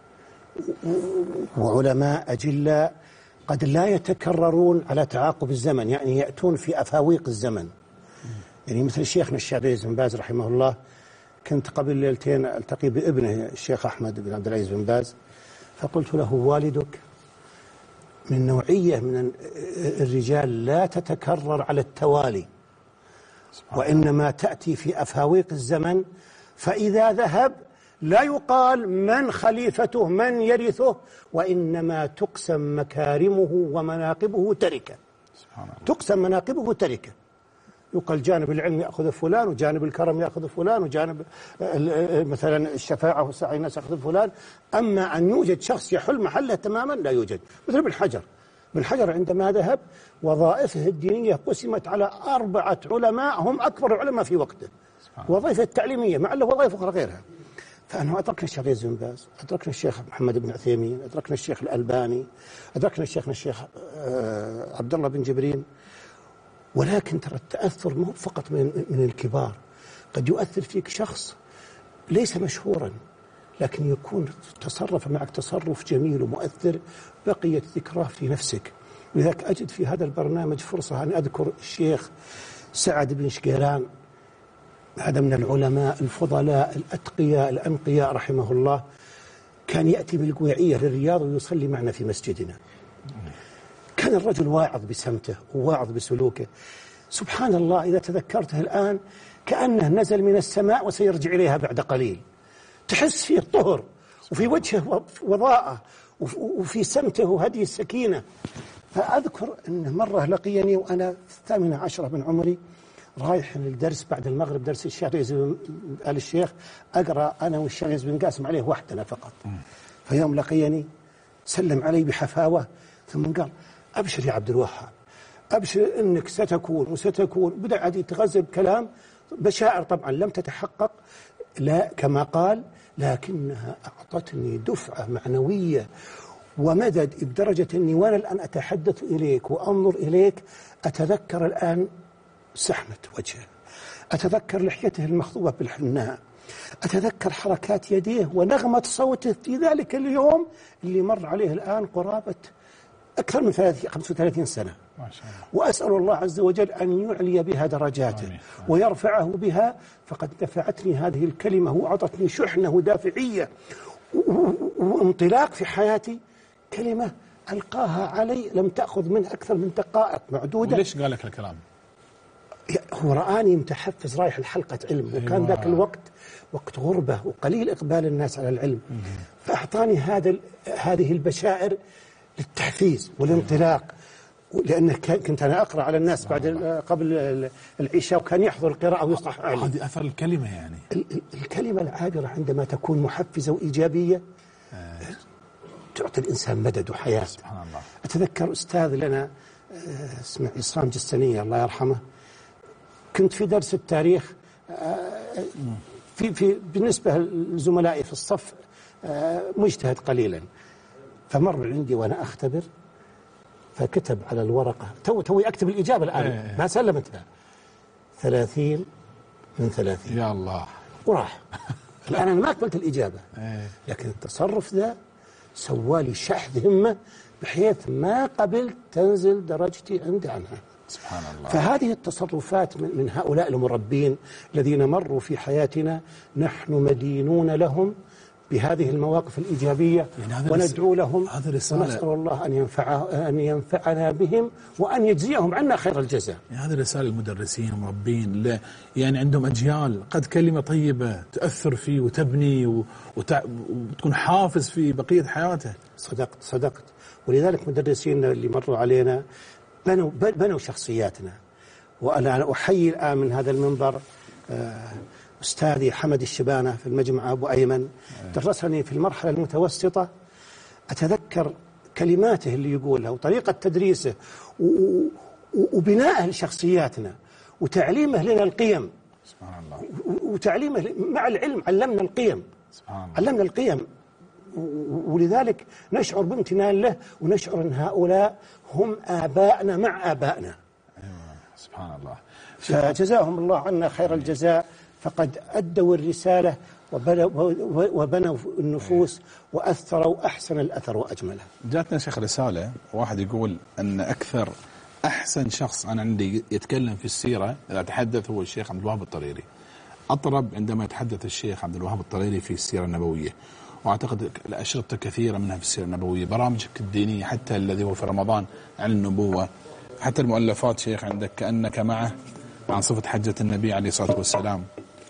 Speaker 3: وعلماء أجلاء قد لا يتكررون على تعاقب الزمن، يعني يأتون في أفاويق الزمن. يعني مثل شيخنا الشيخ عبد العزيز بن باز رحمه الله، كنت قبل ليلتين ألتقي بابنه الشيخ أحمد بن عبد العزيز بن باز، فقلت له: والدك من نوعية من الرجال لا تتكرر على التوالي، وإنما تأتي في أفاويق الزمن، فإذا ذهب لا يقال من خليفته من يرثه، وإنما تقسم مكارمه ومناقبه تركة. تقسم مناقبه تركة، يقال جانب العلم يأخذ فلان، وجانب الكرم يأخذ فلان، وجانب مثلا الشفاعة والسعي الناس يأخذ فلان. أما أن يوجد شخص يحل محله تماما لا يوجد. مثل ابن حجر. ابن حجر عندما ذهب وظائفه الدينية قسمت على 4 علماء هم أكبر العلماء في وقته، وظائفه التعليمية مع له وظائف أخرى غيرها. فأنا أدركنا الشيخ عبد العزيز بن باز، أدركنا الشيخ محمد بن عثيمين، أدركنا الشيخ الألباني، أدركنا الشيخ عبد الله بن جبرين. ولكن ترى التأثر مو فقط من الكبار، قد يؤثر فيك شخص ليس مشهورا لكن يكون تصرف معك تصرف جميل ومؤثر بقيت ذكراه في نفسك. لذلك أجد في هذا البرنامج فرصة أن أذكر الشيخ سعد بن شقيران، هذا من العلماء الفضلاء الأتقياء الأنقياء رحمه الله، كان يأتي بالقويعية للرياض ويصلي معنا في مسجدنا. كان الرجل واعظ بسمته وواعظ بسلوكه، سبحان الله إذا تذكرته الآن كأنه نزل من السماء وسيرجع إليها بعد قليل. تحس فيه طهر وفي وجهه وضاءة وفي سمته هذه السكينة. فأذكر أن مرة لقيني وأنا في 18 من عمري، رايح للدرس بعد المغرب، درس الشيخ قال الشيخ أقرأ أنا والشيخ يزيد بن قاسم عليه وحدنا فقط. فيوم لقيني سلم علي بحفاوة ثم قال أبشر يا عبد الوهاب، أبشر إنك ستكون وستكون. بدأ عاد يتغذى بكلام بشائر طبعا لم تتحقق لا كما قال، لكنها أعطتني دفعة معنوية ومدد بدرجة أني وأنا الآن أتحدث إليك وأنظر إليك أتذكر الآن سحنة وجهه، أتذكر لحيته المخضوبة بالحناء، أتذكر حركات يديه ونغمة صوته في ذلك اليوم اللي مر عليه الآن قرابة أكثر من 35 سنة.
Speaker 2: ما شاء الله.
Speaker 3: وأسأل الله عز وجل أن يعلي بها درجاته ويرفعه بها. فقد دفعتني هذه الكلمة وأعطتني شحنة ودافعية وانطلاق في حياتي، كلمة ألقاها علي لم تأخذ منه أكثر من دقائق معدودة.
Speaker 2: وليش قال لك الكلام؟
Speaker 3: هو رآني متحفز رايح الحلقة علم، وكان ذاك الوقت وقت غربة وقليل إقبال الناس على العلم، فأعطاني هذه البشائر للتحفيز والانطلاق. لأن كنت أنا أقرأ على الناس قبل العشاء وكان يحضر القراءة ويصحح علي.
Speaker 2: هذه أثر الكلمة يعني.
Speaker 3: الكلمة العابرة عندما تكون محفزة وإيجابية تعطي الإنسان مدد وحياة.
Speaker 2: سبحان الله.
Speaker 3: أتذكر أستاذ لنا اسمه عصام جستنية الله يرحمه، كنت في درس التاريخ بالنسبة لزملائي في الصف مجتهد قليلا، فمر عندي وأنا أختبر فكتب على الورقة توي أكتب الإجابة الآن ما سلمتها 30 من 30
Speaker 2: يا الله
Speaker 3: وراح. الآن أنا ما قبلت الإجابة لكن التصرف ذا سوالي شحذ همة بحيث ما قبلت تنزل درجتي عندي عنها.
Speaker 2: سبحان الله.
Speaker 3: فهذه التصرفات من هؤلاء المربين الذين مروا في حياتنا نحن مدينون لهم بهذه المواقف الإيجابية، يعني وندعو لهم ونسأل الله أن ينفعنا بهم وأن يجزيهم عنا خير الجزاء.
Speaker 2: يعني هذه رسالة المدرسين والمربين، يعني عندهم أجيال قد كلمة طيبة تأثر فيه وتبني وتكون حافز في بقية حياته.
Speaker 3: صدقت. ولذلك مدرسينا اللي مروا علينا بنوا شخصياتنا. وأنا أحيي الآن من هذا المنبر أستاذي حمد الشبانة في المجمع أبو أيمن، درسني في المرحلة المتوسطة. أتذكر كلماته اللي يقولها وطريقة تدريسه وبنائه لشخصياتنا وتعليمه لنا القيم.
Speaker 2: سبحان الله.
Speaker 3: وتعليمه مع العلم علمنا القيم.
Speaker 2: سبحان الله.
Speaker 3: علمنا القيم. ولذلك نشعر بامتنان له ونشعر أن هؤلاء هم آبائنا مع آبائنا.
Speaker 2: أيوة. سبحان الله.
Speaker 3: فجزاهم الله عنا خير الجزاء، فقد أدوا الرسالة وبنوا النفوس وأثروا أحسن الأثر وأجمله.
Speaker 2: جاتنا شيخ رسالة واحد يقول أن أحسن شخص أنا عندي يتكلم في السيرة إذا تحدث هو الشيخ عبد الوهاب الطريري. أطرب عندما يتحدث الشيخ عبد الوهاب الطريري في السيرة النبوية، وأعتقد الأشرطة كثيرة منها في السيرة النبوية، برامجك الدينية حتى الذي هو في رمضان عن النبوة، حتى المؤلفات شيخ عندك كأنك معه عن صفة حجة النبي عليه الصلاة والسلام،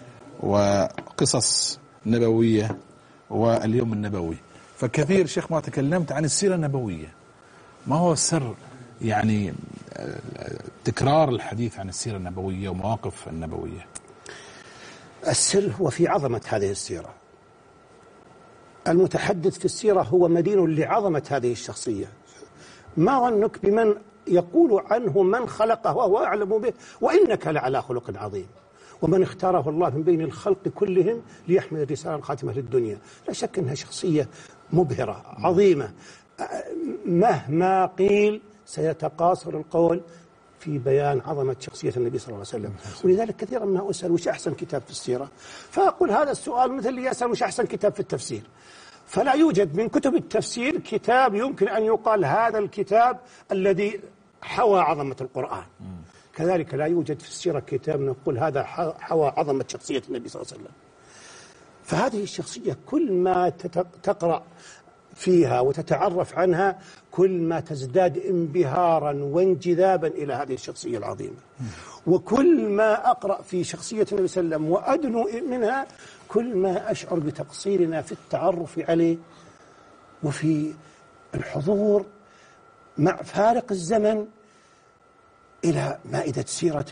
Speaker 2: وقصص نبوية واليوم النبوي. فكثير شيخ ما تكلمت عن السيرة النبوية، ما هو السر يعني تكرار الحديث عن السيرة النبوية ومواقف النبوية؟
Speaker 3: السر هو في عظمة هذه السيرة. المتحدث في السيرة هو مدين لعظمة هذه الشخصية. ما ظنك بمن يقول عنه من خلقه وهو أعلم به وإنك لعلى خلق عظيم، ومن اختاره الله من بين الخلق كلهم ليحمل الرسالة الخاتمة للدنيا. لا شك أنها شخصية مبهرة عظيمة، مهما قيل سيتقاصر القول في بيان عظمة شخصية النبي صلى الله عليه وسلم. ولذلك كثيرا ما أسأل وش أحسن كتاب في السيرة، فأقول هذا السؤال مثل اللي يسأل وش أحسن كتاب في التفسير. فلا يوجد من كتب التفسير كتاب يمكن أن يقال هذا الكتاب الذي حوى عظمة القرآن. كذلك لا يوجد في السيرة كتاب نقول هذا حوى عظمة شخصية النبي صلى الله عليه وسلم. فهذه الشخصية كل ما تقرأ فيها وتتعرف عنها كل ما تزداد انبهارا وانجذابا إلى هذه الشخصية العظيمة. وكل ما أقرأ في شخصية النبي صلى الله عليه وسلم وأدنو منها كل ما أشعر بتقصيرنا في التعرف عليه وفي الحضور مع فارق الزمن إلى مائدة سيرته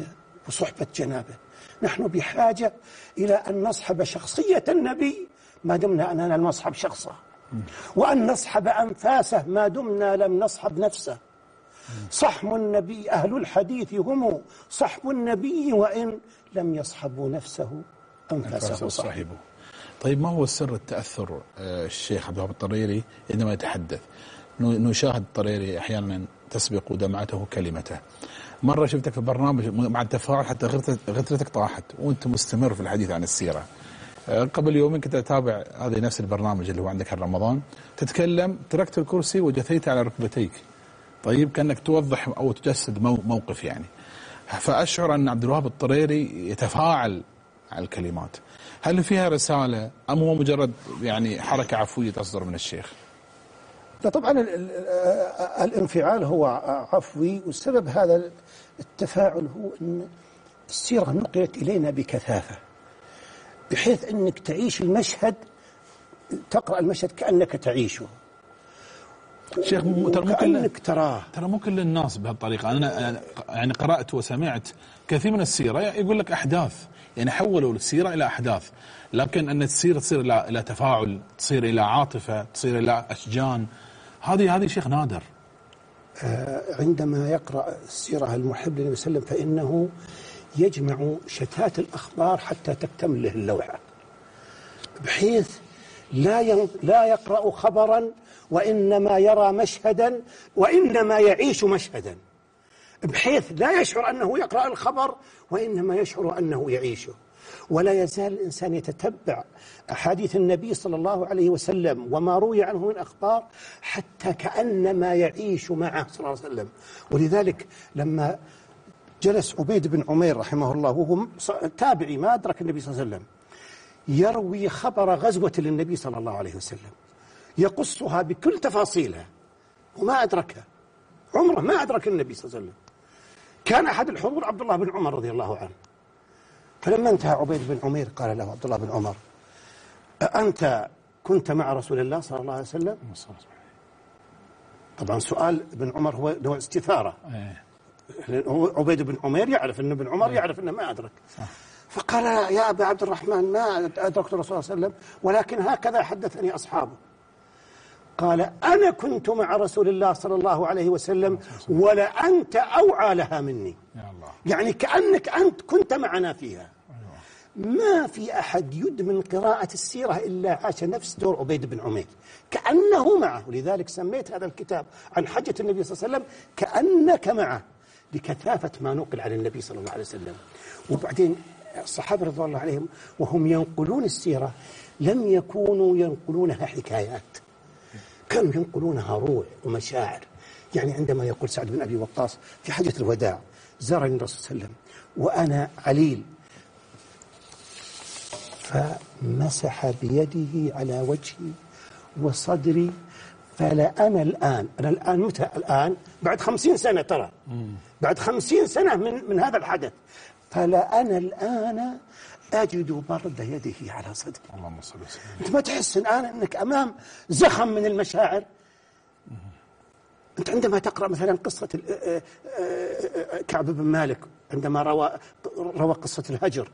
Speaker 3: وصحبة جنابه. نحن بحاجة إلى أن نصحب شخصية النبي ما دمنا أننا نصحب شخصه، وأن نصحب أنفاسه ما دمنا لم نصحب نفسه. صحب النبي، أهل الحديث هم صحب النبي وإن لم يصحبوا نفسه أنفاسه صاحبه.
Speaker 2: طيب ما هو سر التأثر الشيخ عبد الوهاب الطريري عندما يتحدث؟ نشاهد الطريري أحيانا تسبق دمعته كلمته. مرة شفتك في برنامج مع التفاعل حتى غترتك طاحت وأنت مستمر في الحديث عن السيرة. قبل يومين كنت أتابع هذا نفس البرنامج اللي هو عندك رمضان، تتكلم تركت الكرسي وجثيت على ركبتيك. طيب كأنك توضح أو تجسد موقف يعني. فأشعر أن عبد الوهاب الطريري يتفاعل على الكلمات. هل فيها رسالة أم هو مجرد يعني حركة عفوية تصدر من الشيخ؟
Speaker 3: لا طبعا الانفعال هو عفوي، والسبب هذا التفاعل هو أن السيرة نقلت إلينا بكثافة بحيث أنك تعيش المشهد، تقرأ المشهد كأنك تعيشه.
Speaker 2: شيخ ترى مو كل الناس بهالطريقة. أنا يعني قرأت وسمعت كثير من السيرة يقول لك أحداث، يعني حولوا السيرة إلى أحداث، لكن أن تصير إلى تفاعل، تصير إلى عاطفة، تصير إلى أشجان، هذه شيخ نادر.
Speaker 3: عندما يقرأ السيرة المحب للنبي صلى الله عليه وسلم فإنه يجمع شتات الأخبار حتى تكتمل له اللوحة، بحيث لا يقرأ خبرا وإنما يرى مشهدا وإنما يعيش مشهدا، بحيث لا يشعر أنه يقرأ الخبر وإنما يشعر أنه يعيشه. ولا يزال الإنسان يتتبع أحاديث النبي صلى الله عليه وسلم وما روي عنه من أخبار حتى كأنما يعيش معه صلى الله عليه وسلم. ولذلك لما جلس عبيد بن عمير رحمه الله وهو تابعي ما أدرك النبي صلى الله عليه وسلم يروي خبر غزوة للنبي صلى الله عليه وسلم يقصها بكل تفاصيلها وما أدركها، عمره ما أدرك النبي صلى الله عليه وسلم. كان أحد الحضور عبد الله بن عمر رضي الله عنه، فلما انتهى عبيد بن عمير قال له عبد الله بن عمر: أنت كنت مع رسول الله صلى الله عليه وسلم؟ طبعا سؤال ابن عمر هو نوع استثارة. هو عبيد بن عمير يعرف أن ابن عمر يعرف أنه ما أدرك. فقال: يا أبا عبد الرحمن ما أدركت الرسول صلى الله عليه وسلم، ولكن هكذا حدثني أصحابه. قال: أنا كنت مع رسول الله صلى الله عليه وسلم ولأنت أوعى لها مني. يعني كأنك أنت كنت معنا فيها. ما في أحد يدمن قراءة السيرة إلا عاش نفس دور عبيد بن عمير كأنه معه. ولذلك سميت هذا الكتاب عن حجة النبي صلى الله عليه وسلم كأنك معه، لكثافة ما نقل عن النبي صلى الله عليه وسلم. وبعدين الصحابة رضي الله عليهم وهم ينقلون السيرة لم يكونوا ينقلونها حكايات، كانوا ينقلونها روح ومشاعر. يعني عندما يقول سعد بن أبي وقاص في حجة الوداع: زارني الرسول صلى الله عليه وسلم وأنا عليل، فمسح بيده على وجهي وصدري، فلا أنا الآن متى الآن؟ بعد 50 سنة، ترى بعد 50 سنة من هذا الحدث، فلا أنا الآن أجد برد يده على صدري.
Speaker 2: اللهم صل وسلم.
Speaker 3: أنت ما تحس الآن أنك أمام زخم من المشاعر؟ أنت عندما تقرأ مثلا قصة كعب بن مالك عندما روى قصة الهجر،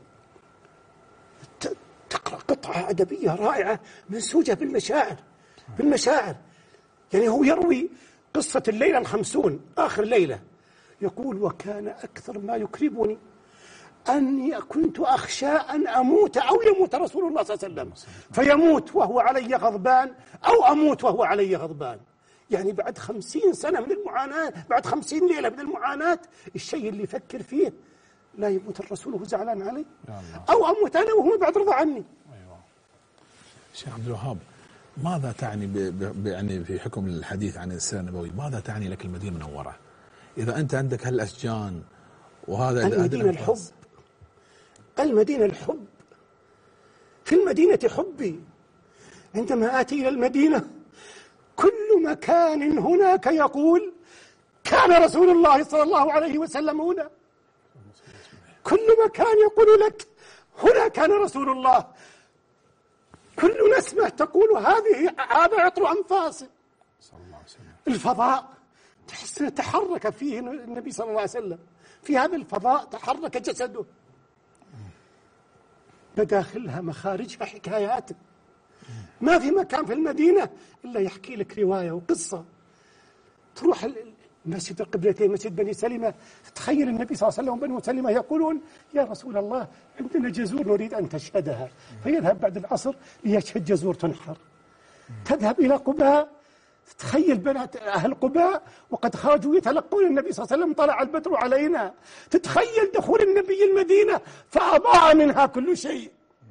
Speaker 3: تقرأ قطعة أدبية رائعة منسوجة بالمشاعر. يعني هو يروي قصة الليلة 50 آخر ليلة، يقول: وكان أكثر ما يكربني أني كنت أخشى أن أموت أو يموت رسول الله صلى الله عليه وسلم، فيموت وهو علي غضبان أو أموت وهو علي غضبان. يعني بعد 50 سنة من المعاناة، بعد 50 ليلة من المعاناة، الشيء اللي يفكر فيه لا يموت الرسول وهو زعلان علي أو أموت أنا وهو بعد رضا عني.
Speaker 2: أيوة. شيخ عبد الوهاب، ماذا تعني يعني في حكم الحديث عن السيرة النبوية، ماذا تعني لك المدينة المنورة إذا أنت عندك هالأشجان وهذا
Speaker 3: المدينة الحب؟ المدينة الحب، في المدينة حبي. عندما آتي إلى المدينة كل مكان هناك يقول: كان رسول الله صلى الله عليه وسلم هنا. كل مكان يقول لك: هنا كان رسول الله. كل نسمة تقول: هذا عطر أنفاسه. الفضاء تحس تحرك فيه النبي صلى الله عليه وسلم، في هذا الفضاء تحرك جسده، بداخلها مخارجها حكايات، ما في مكان في المدينة إلا يحكي لك رواية وقصة. تروح مسجد القبلتين، مسجد بني سلمة، تخيل النبي صلى الله عليه وسلم وبني سلمة يقولون يا رسول الله عندنا جزور نريد أن تشهدها، فيذهب بعد العصر ليشهد جزور تنحر. تذهب إلى قباء، تخيل بنات أهل قباء وقد خرجوا يتلقون النبي صلى الله عليه وسلم طلع البدر علينا. تتخيل دخول النبي المدينة فأضاع منها كل شيء.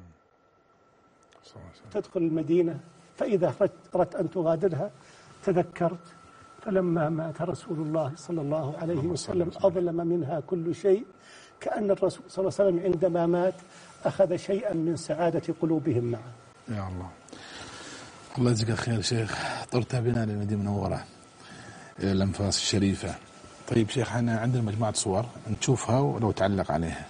Speaker 3: تدخل المدينة فإذا أردت أن تغادرها تذكرت فلما مات رسول الله صلى الله عليه وسلم أظلم منها كل شيء، كأن الرسول صلى الله عليه وسلم عندما مات أخذ شيئا من سعادة قلوبهم معه.
Speaker 2: يا الله، الله يجزيك الخير شيخ، طرت بنا للمدينة المنورة إلى الأنفاس الشريفة. طيب شيخ، احنا عندنا مجموعة صور نشوفها ولو تعلق عليها.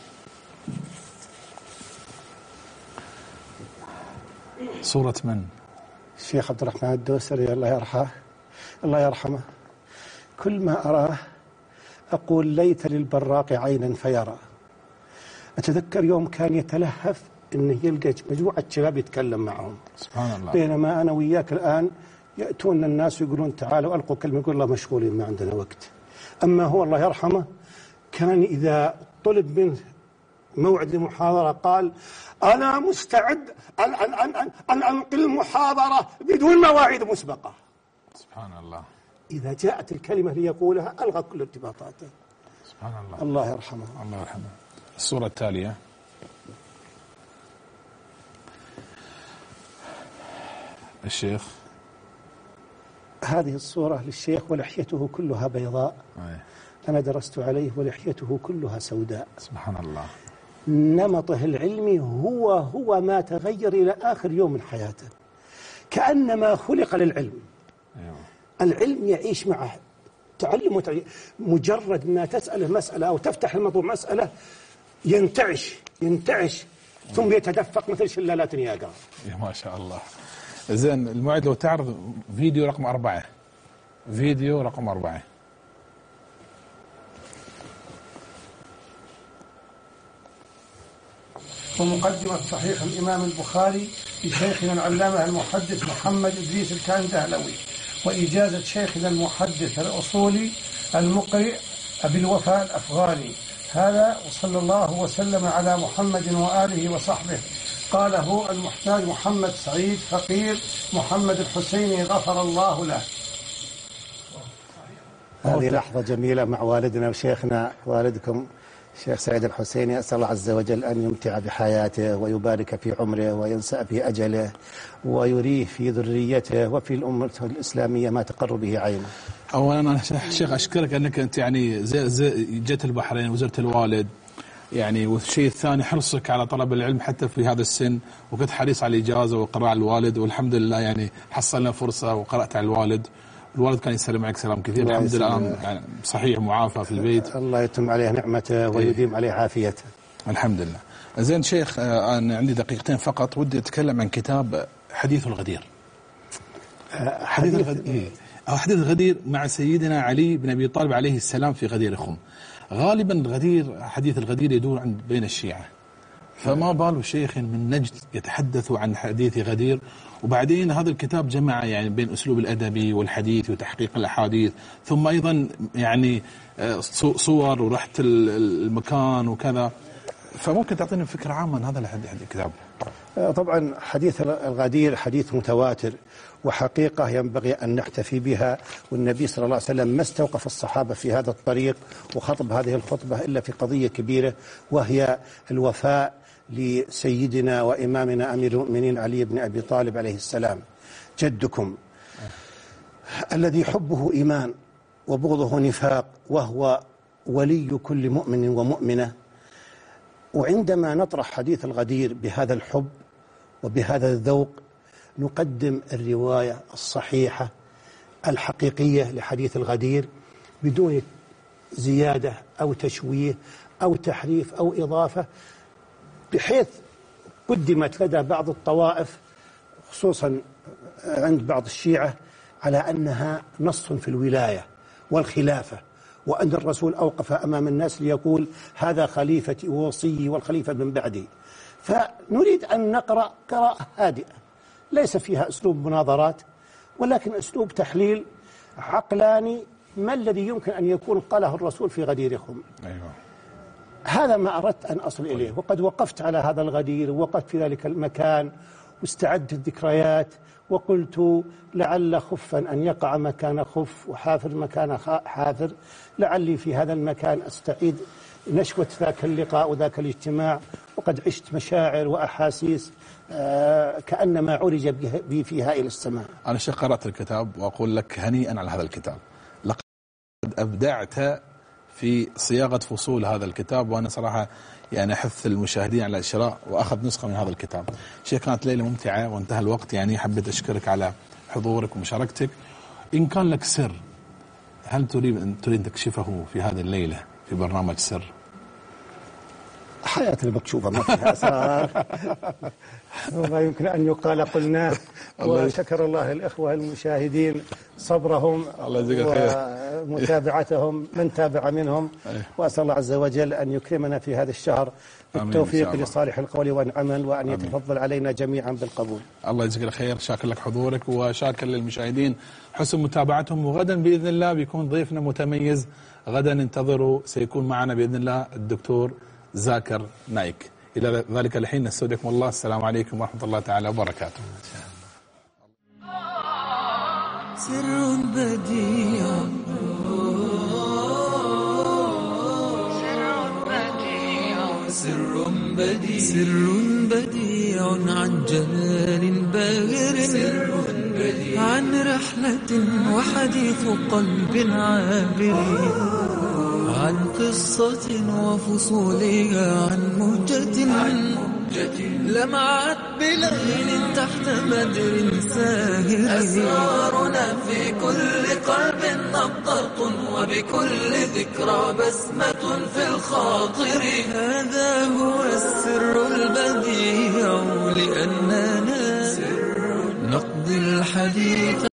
Speaker 2: صورة من؟
Speaker 3: الشيخ عبد الرحمن الدوسري الله يرحمه. كل ما أراه أقول ليت للبراق عينا فيرى. أتذكر يوم كان يتلهف إنه يلقى مجموعة شباب يتكلم معهم،
Speaker 2: سبحان الله،
Speaker 3: بينما أنا وياك الآن يأتون الناس ويقولون تعالوا ألقوا كلمة، يقول الله مشغولين ما عندنا وقت. أما هو الله يرحمه كان إذا طلب منه موعد المحاضرة قال أنا مستعد أن أنقل المحاضرة بدون مواعيد مسبقة.
Speaker 2: سبحان الله،
Speaker 3: إذا جاءت الكلمة ليقولها ألغى كل ارتباطاته.
Speaker 2: سبحان الله،
Speaker 3: الله يرحمه.
Speaker 2: الله يرحمه. الصورة التالية الشيخ،
Speaker 3: هذه الصورة للشيخ ولحيته كلها بيضاء. أنا درست عليه ولحيته كلها سوداء.
Speaker 2: سبحان الله،
Speaker 3: نمطه العلمي هو ما تغير إلى آخر يوم من حياته، كأنما خلق للعلم. العلم يعيش معه، تعلم وتعليم. مجرد ما تسأله مسألة أو تفتح الموضوع مسألة ينتعش ثم يتدفق مثل شلالات نياجرا.
Speaker 2: ما شاء الله. زين الموعد لو تعرض فيديو رقم 4. فيديو رقم 4.
Speaker 3: ومقدمة صحيح الإمام البخاري لشيخنا العلامة المحدث محمد إدريس الكندهلوي، وإجازة شيخنا المحدث الأصولي المقرئ أبي الوفاء الأفغاني. هذا وصلى الله وسلم على محمد وآله وصحبه. قاله المحتاج محمد سعيد فقير محمد الحسيني غفر الله له. هذه لحظة جميلة مع والدنا وشيخنا والدكم الشيخ سعيد الحسيني. أسأل الله عز وجل أن يمتع بحياته ويبارك في عمره وينسأ في أجله ويريه في ذريته وفي الأمة الإسلامية ما تقر به عينه.
Speaker 2: أولا أنا شيخ أشكرك أنك أنت يعني زي جيت البحرين وزرت الوالد يعني، والشيء الثاني حرصك على طلب العلم حتى في هذا السن، وكنت حريص على الإجازة وقراءة الوالد، والحمد لله يعني حصلنا فرصة وقرأت على الوالد. الوالد كان يسلم عليك سلام كثير، الحمد لله الآن يعني صحيح معافى في البيت.
Speaker 3: الله يتم عليه نعمته ويديم عليه عافيته.
Speaker 2: الحمد لله. زين شيخ، أنا عندي دقيقتين فقط، ودي أتكلم عن كتاب حديث الغدير. حديث الغدير مع سيدنا علي بن أبي طالب عليه السلام في غدير خم. غالبا حديث الغدير يدور بين الشيعة، فما بال شيخ من نجد يتحدث عن حديث غدير. وبعدين هذا الكتاب جمع يعني بين أسلوب الأدبي والحديث وتحقيق الأحاديث، ثم أيضا يعني صور ورحت المكان وكذا. فممكن تعطيني فكرة عامة عن هذا الكتاب؟
Speaker 3: طبعا حديث الغدير حديث متواتر وحقيقة ينبغي أن نحتفي بها، والنبي صلى الله عليه وسلم ما استوقف الصحابة في هذا الطريق وخطب هذه الخطبة إلا في قضية كبيرة، وهي الوفاء لسيدنا وإمامنا أمير المؤمنين علي بن أبي طالب عليه السلام جدكم، الذي حبه إيمان وبغضه نفاق، وهو ولي كل مؤمن ومؤمنة. وعندما نطرح حديث الغدير بهذا الحب وبهذا الذوق نقدم الرواية الصحيحة الحقيقية لحديث الغدير بدون زيادة أو تشويه أو تحريف أو إضافة، بحيث قدمت لدى بعض الطوائف خصوصا عند بعض الشيعة على أنها نص في الولاية والخلافة وأن الرسول أوقف أمام الناس ليقول هذا خليفتي ووصيي والخليفة من بعدي. فنريد أن نقرأ قراءة هادئة ليس فيها أسلوب مناظرات، ولكن أسلوب تحليل عقلاني. ما الذي يمكن أن يكون قاله الرسول في غديركم؟
Speaker 2: أيوة.
Speaker 3: هذا ما أردت أن أصل إليه، وقد وقفت على هذا الغدير ووقفت في ذلك المكان واستعدت الذكريات وقلت لعل خفا أن يقع مكان خف وحافر مكان حافر، لعلي في هذا المكان أستعيد نشوة ذاك اللقاء وذاك الاجتماع. وقد عشت مشاعر وأحاسيس كأنما عرج بي فيها إلى السماء.
Speaker 2: أنا قرأت الكتاب وأقول لك هنيئا على هذا الكتاب، لقد أبدعت في صياغة فصول هذا الكتاب، وأنا صراحة يعني أحث المشاهدين على الشراء وأخذ نسخة من هذا الكتاب. شيء كانت ليلة ممتعة وانتهى الوقت، يعني حبيت أشكرك على حضورك ومشاركتك. إن كان لك سر هل تريد أن تكشفه في هذه الليلة في برنامج سر؟
Speaker 3: حياة المكشوفة ما فيها أسرار وما يمكن أن يقال قلناه. وشكر الله الإخوة المشاهدين صبرهم ومتابعتهم من تابع منهم، وأسأل الله عز وجل أن يكرمنا في هذا الشهر بالتوفيق لصالح القول والعمل، وأن يتفضل علينا جميعا بالقبول.
Speaker 2: الله يجزيك الخير، شاكر لك حضورك وشاكر للمشاهدين حسن متابعتهم. وغدا بإذن الله بيكون ضيفنا متميز، غدا انتظروا سيكون معنا بإذن الله الدكتور زاكر نايك. إلى ذلك الحين نستودعكم الله، السلام عليكم ورحمة الله تعالى وبركاته.
Speaker 1: سر بديع سر بديع عن جمال باهر، عن رحلة وحديث قلب عابر، عن قصة وفصولها، عن مهجة لمعت بليل تحت بدر ساهر. أسرارنا في كل قلب نبضة، وبكل ذكرى بسمة في الخاطر. هذا هو السر البديع، لأننا نقضي الحديث